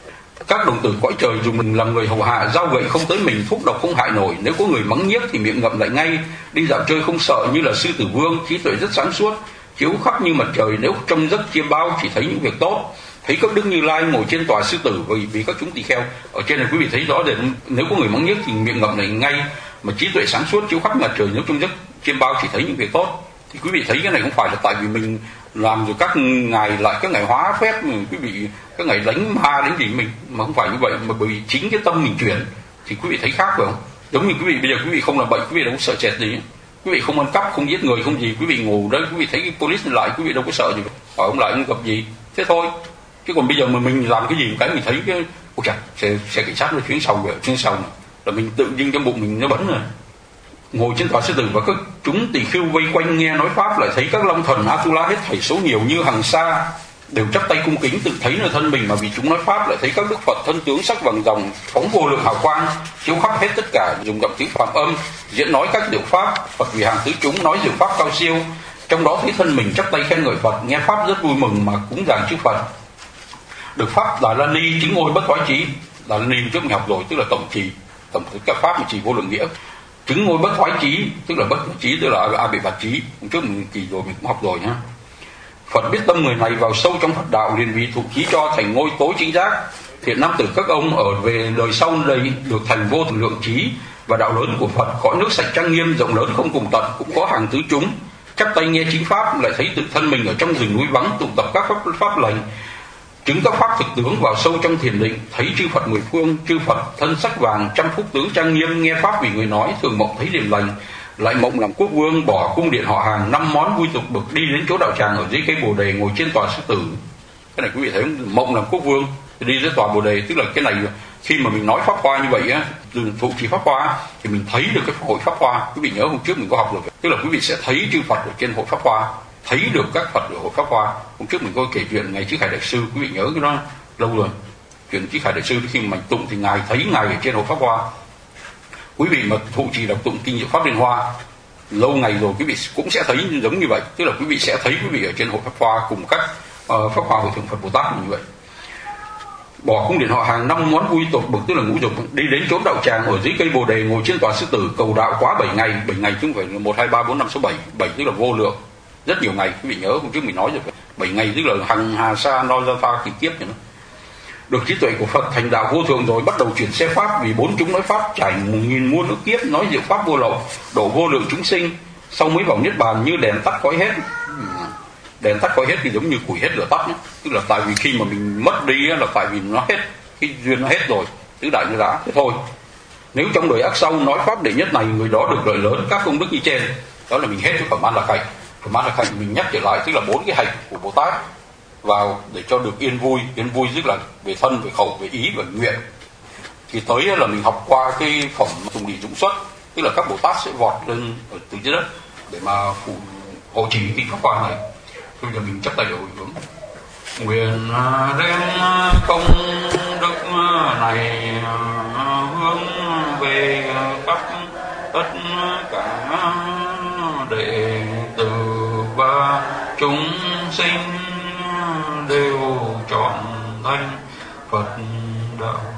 Các đồng tử cõi trời dùng mình làm người hầu hạ, dao gậy không tới mình, thuốc độc không hại nổi. Nếu có người mắng nhiếc thì miệng ngậm lại ngay, đi dạo chơi không sợ như là sư tử vương, trí tuệ rất sáng suốt, chiếu khắp như mặt trời. Nếu trong giấc chiêm bao chỉ thấy những việc tốt, thấy các Đức Như Lai ngồi trên tòa sư tử vì, vì các chúng tỳ kheo. Ở trên này quý vị thấy rõ để nếu có người mắng nhiếc thì miệng ngậm lại ngay, mà trí tuệ sáng suốt chiếu khắp mặt trời. Nếu trong giấc chiêm bao chỉ thấy những việc tốt, thì quý vị thấy cái này không phải là tại vì mình làm rồi các ngài lại các ngài hóa phép, quý vị các ngài đánh ma đánh gì mình, mà không phải như vậy, mà bởi vì chính cái tâm mình chuyển thì quý vị thấy khác phải không? Giống như quý vị bây giờ quý vị không làm bệnh, quý vị đâu có sợ sệt gì, quý vị không ăn cắp, không giết người, không gì, quý vị ngủ đấy, quý vị thấy cái police lại, quý vị đâu có sợ gì, hỏi ông lại ông gặp gì, thế thôi. Chứ còn bây giờ mà mình làm cái gì một cái mình thấy cái ôi trời, xe, xe cảnh sát nó chuyến sau rồi, chuyến sau này là mình tự nhiên trong bụng mình nó bấn rồi. Ngồi trên tòa sư tử và các chúng tỳ khưu vây quanh nghe nói pháp, lại thấy các long thần Atula hết thảy số nhiều như hằng sa, đều chắp tay cung kính, tự thấy nơi thân mình mà vì chúng nói pháp. Lại thấy các đức Phật thân tướng sắc vàng ròng, phóng vô lượng hào quang, chiếu khắp hết tất cả, dùng giọng tiếng phạm âm diễn nói các diệu pháp. Phật vì hàng tứ chúng nói diệu pháp cao siêu, trong đó thấy thân mình chắp tay khen ngợi Phật, nghe pháp rất vui mừng mà cúng dường chư Phật. Được pháp Đà La Ni chứng ngôi bất thoái chí. Đà La Ni trước mình học rồi, tức là tổng trì, tổng các pháp mà trì vô lượng nghĩa. Chứng ngôi bất thoái chí, tức là bất thoái chí, tức là a bệ bạt chí. Trước mình kỳ rồi mình cũng học rồi nhá. Phật biết tâm người này vào sâu trong Phật đạo, liền vì thụ trí cho thành ngôi tối chính giác. Thiện nam tử các ông ở về đời sau đây được thành vô thượng lượng trí và đạo lớn của Phật, cõi nước sạch trang nghiêm rộng lớn không cùng tận, cũng có hàng tứ chúng chắp tay nghe chính pháp, lại thấy tự thân mình ở trong rừng núi vắng tụ tập các pháp, pháp lành, chứng các pháp thực tướng vào sâu trong thiền định, thấy chư Phật mười phương, chư Phật thân sắc vàng, trăm phúc tướng trang nghiêm, nghe pháp vì người nói, thường mộng thấy điềm lành, lại mộng làm quốc vương, bỏ cung điện họ hàng, năm món vui tục bực, đi đến chỗ đạo tràng ở dưới cây bồ đề, ngồi trên tòa sư tử. Cái này quý vị thấy không? Mộng làm quốc vương, đi dưới tòa bồ đề, tức là cái này khi mà mình nói pháp hoa như vậy á, thụ trì pháp hoa thì mình thấy được cái hội pháp hoa. Quý vị nhớ hôm trước mình có học được, tức là quý vị sẽ thấy chư Phật ở trên hội pháp hoa, thấy được các Phật ở hội pháp hoa. Hôm trước mình có kể chuyện ngày Trí Khải đại sư, quý vị nhớ cái đó lâu rồi. Chuyện Trí Khải đại sư khi mà tụng thì ngài thấy ngài ở trên hội pháp hoa. Quý vị mà thụ trì đọc tụng kinh Diệu Pháp Liên Hoa lâu ngày rồi, quý vị cũng sẽ thấy giống như vậy, tức là quý vị sẽ thấy quý vị ở trên hội pháp hoa cùng các uh, pháp hoa hội thượng Phật Bồ Tát như vậy. Bỏ cung điện họ hàng, năm món vui tục bực, tức là ngũ dục, đi đến chốn đạo tràng ở dưới cây bồ đề, ngồi trên tòa sư tử, cầu đạo quá bảy ngày. Bảy ngày chứ không phải một hai ba bốn năm sáu bảy, bảy tức là vô lượng, rất nhiều ngày. Quý vị nhớ hôm trước mình nói rồi, bảy ngày tức là hằng hà sa no ra pha kỳ kiếp nữa. Được trí tuệ của Phật thành đạo vô thượng rồi, bắt đầu chuyển xe pháp, vì bốn chúng nói pháp trải một nghìn muôn nước kiếp, nói diệu pháp vô lậu, độ vô lượng chúng sinh, sau mới vào niết bàn như đèn tắt khói hết. Đèn tắt khói hết thì giống như củi hết lửa tắt nhé. Tức là tại vì khi mà mình mất đi là tại vì nó hết, cái duyên nó hết rồi, tứ đại như đã thế thôi. Nếu trong đời ác sau nói pháp đệ nhất này, người đó được lợi lớn các công đức như trên. Đó là mình hết cái phẩm an lạc hạnh. Phẩm an lạc hạnh mình nhắc trở lại, tức là bốn cái hạnh của Bồ Tát vào để cho được yên vui. Yên vui tức là về thân, về khẩu, về ý và nguyện. Thì tới là mình học qua cái phẩm tùng địa dũng xuất, tức là các Bồ Tát sẽ vọt lên ở từ dưới đất để mà phụ hộ trì cái pháp hoa này. Bây giờ mình chấp tay để hồi hướng. Nguyện đem công đức này hướng về các tất cả đệ tử và chúng sinh đều trọn thành Phật đạo.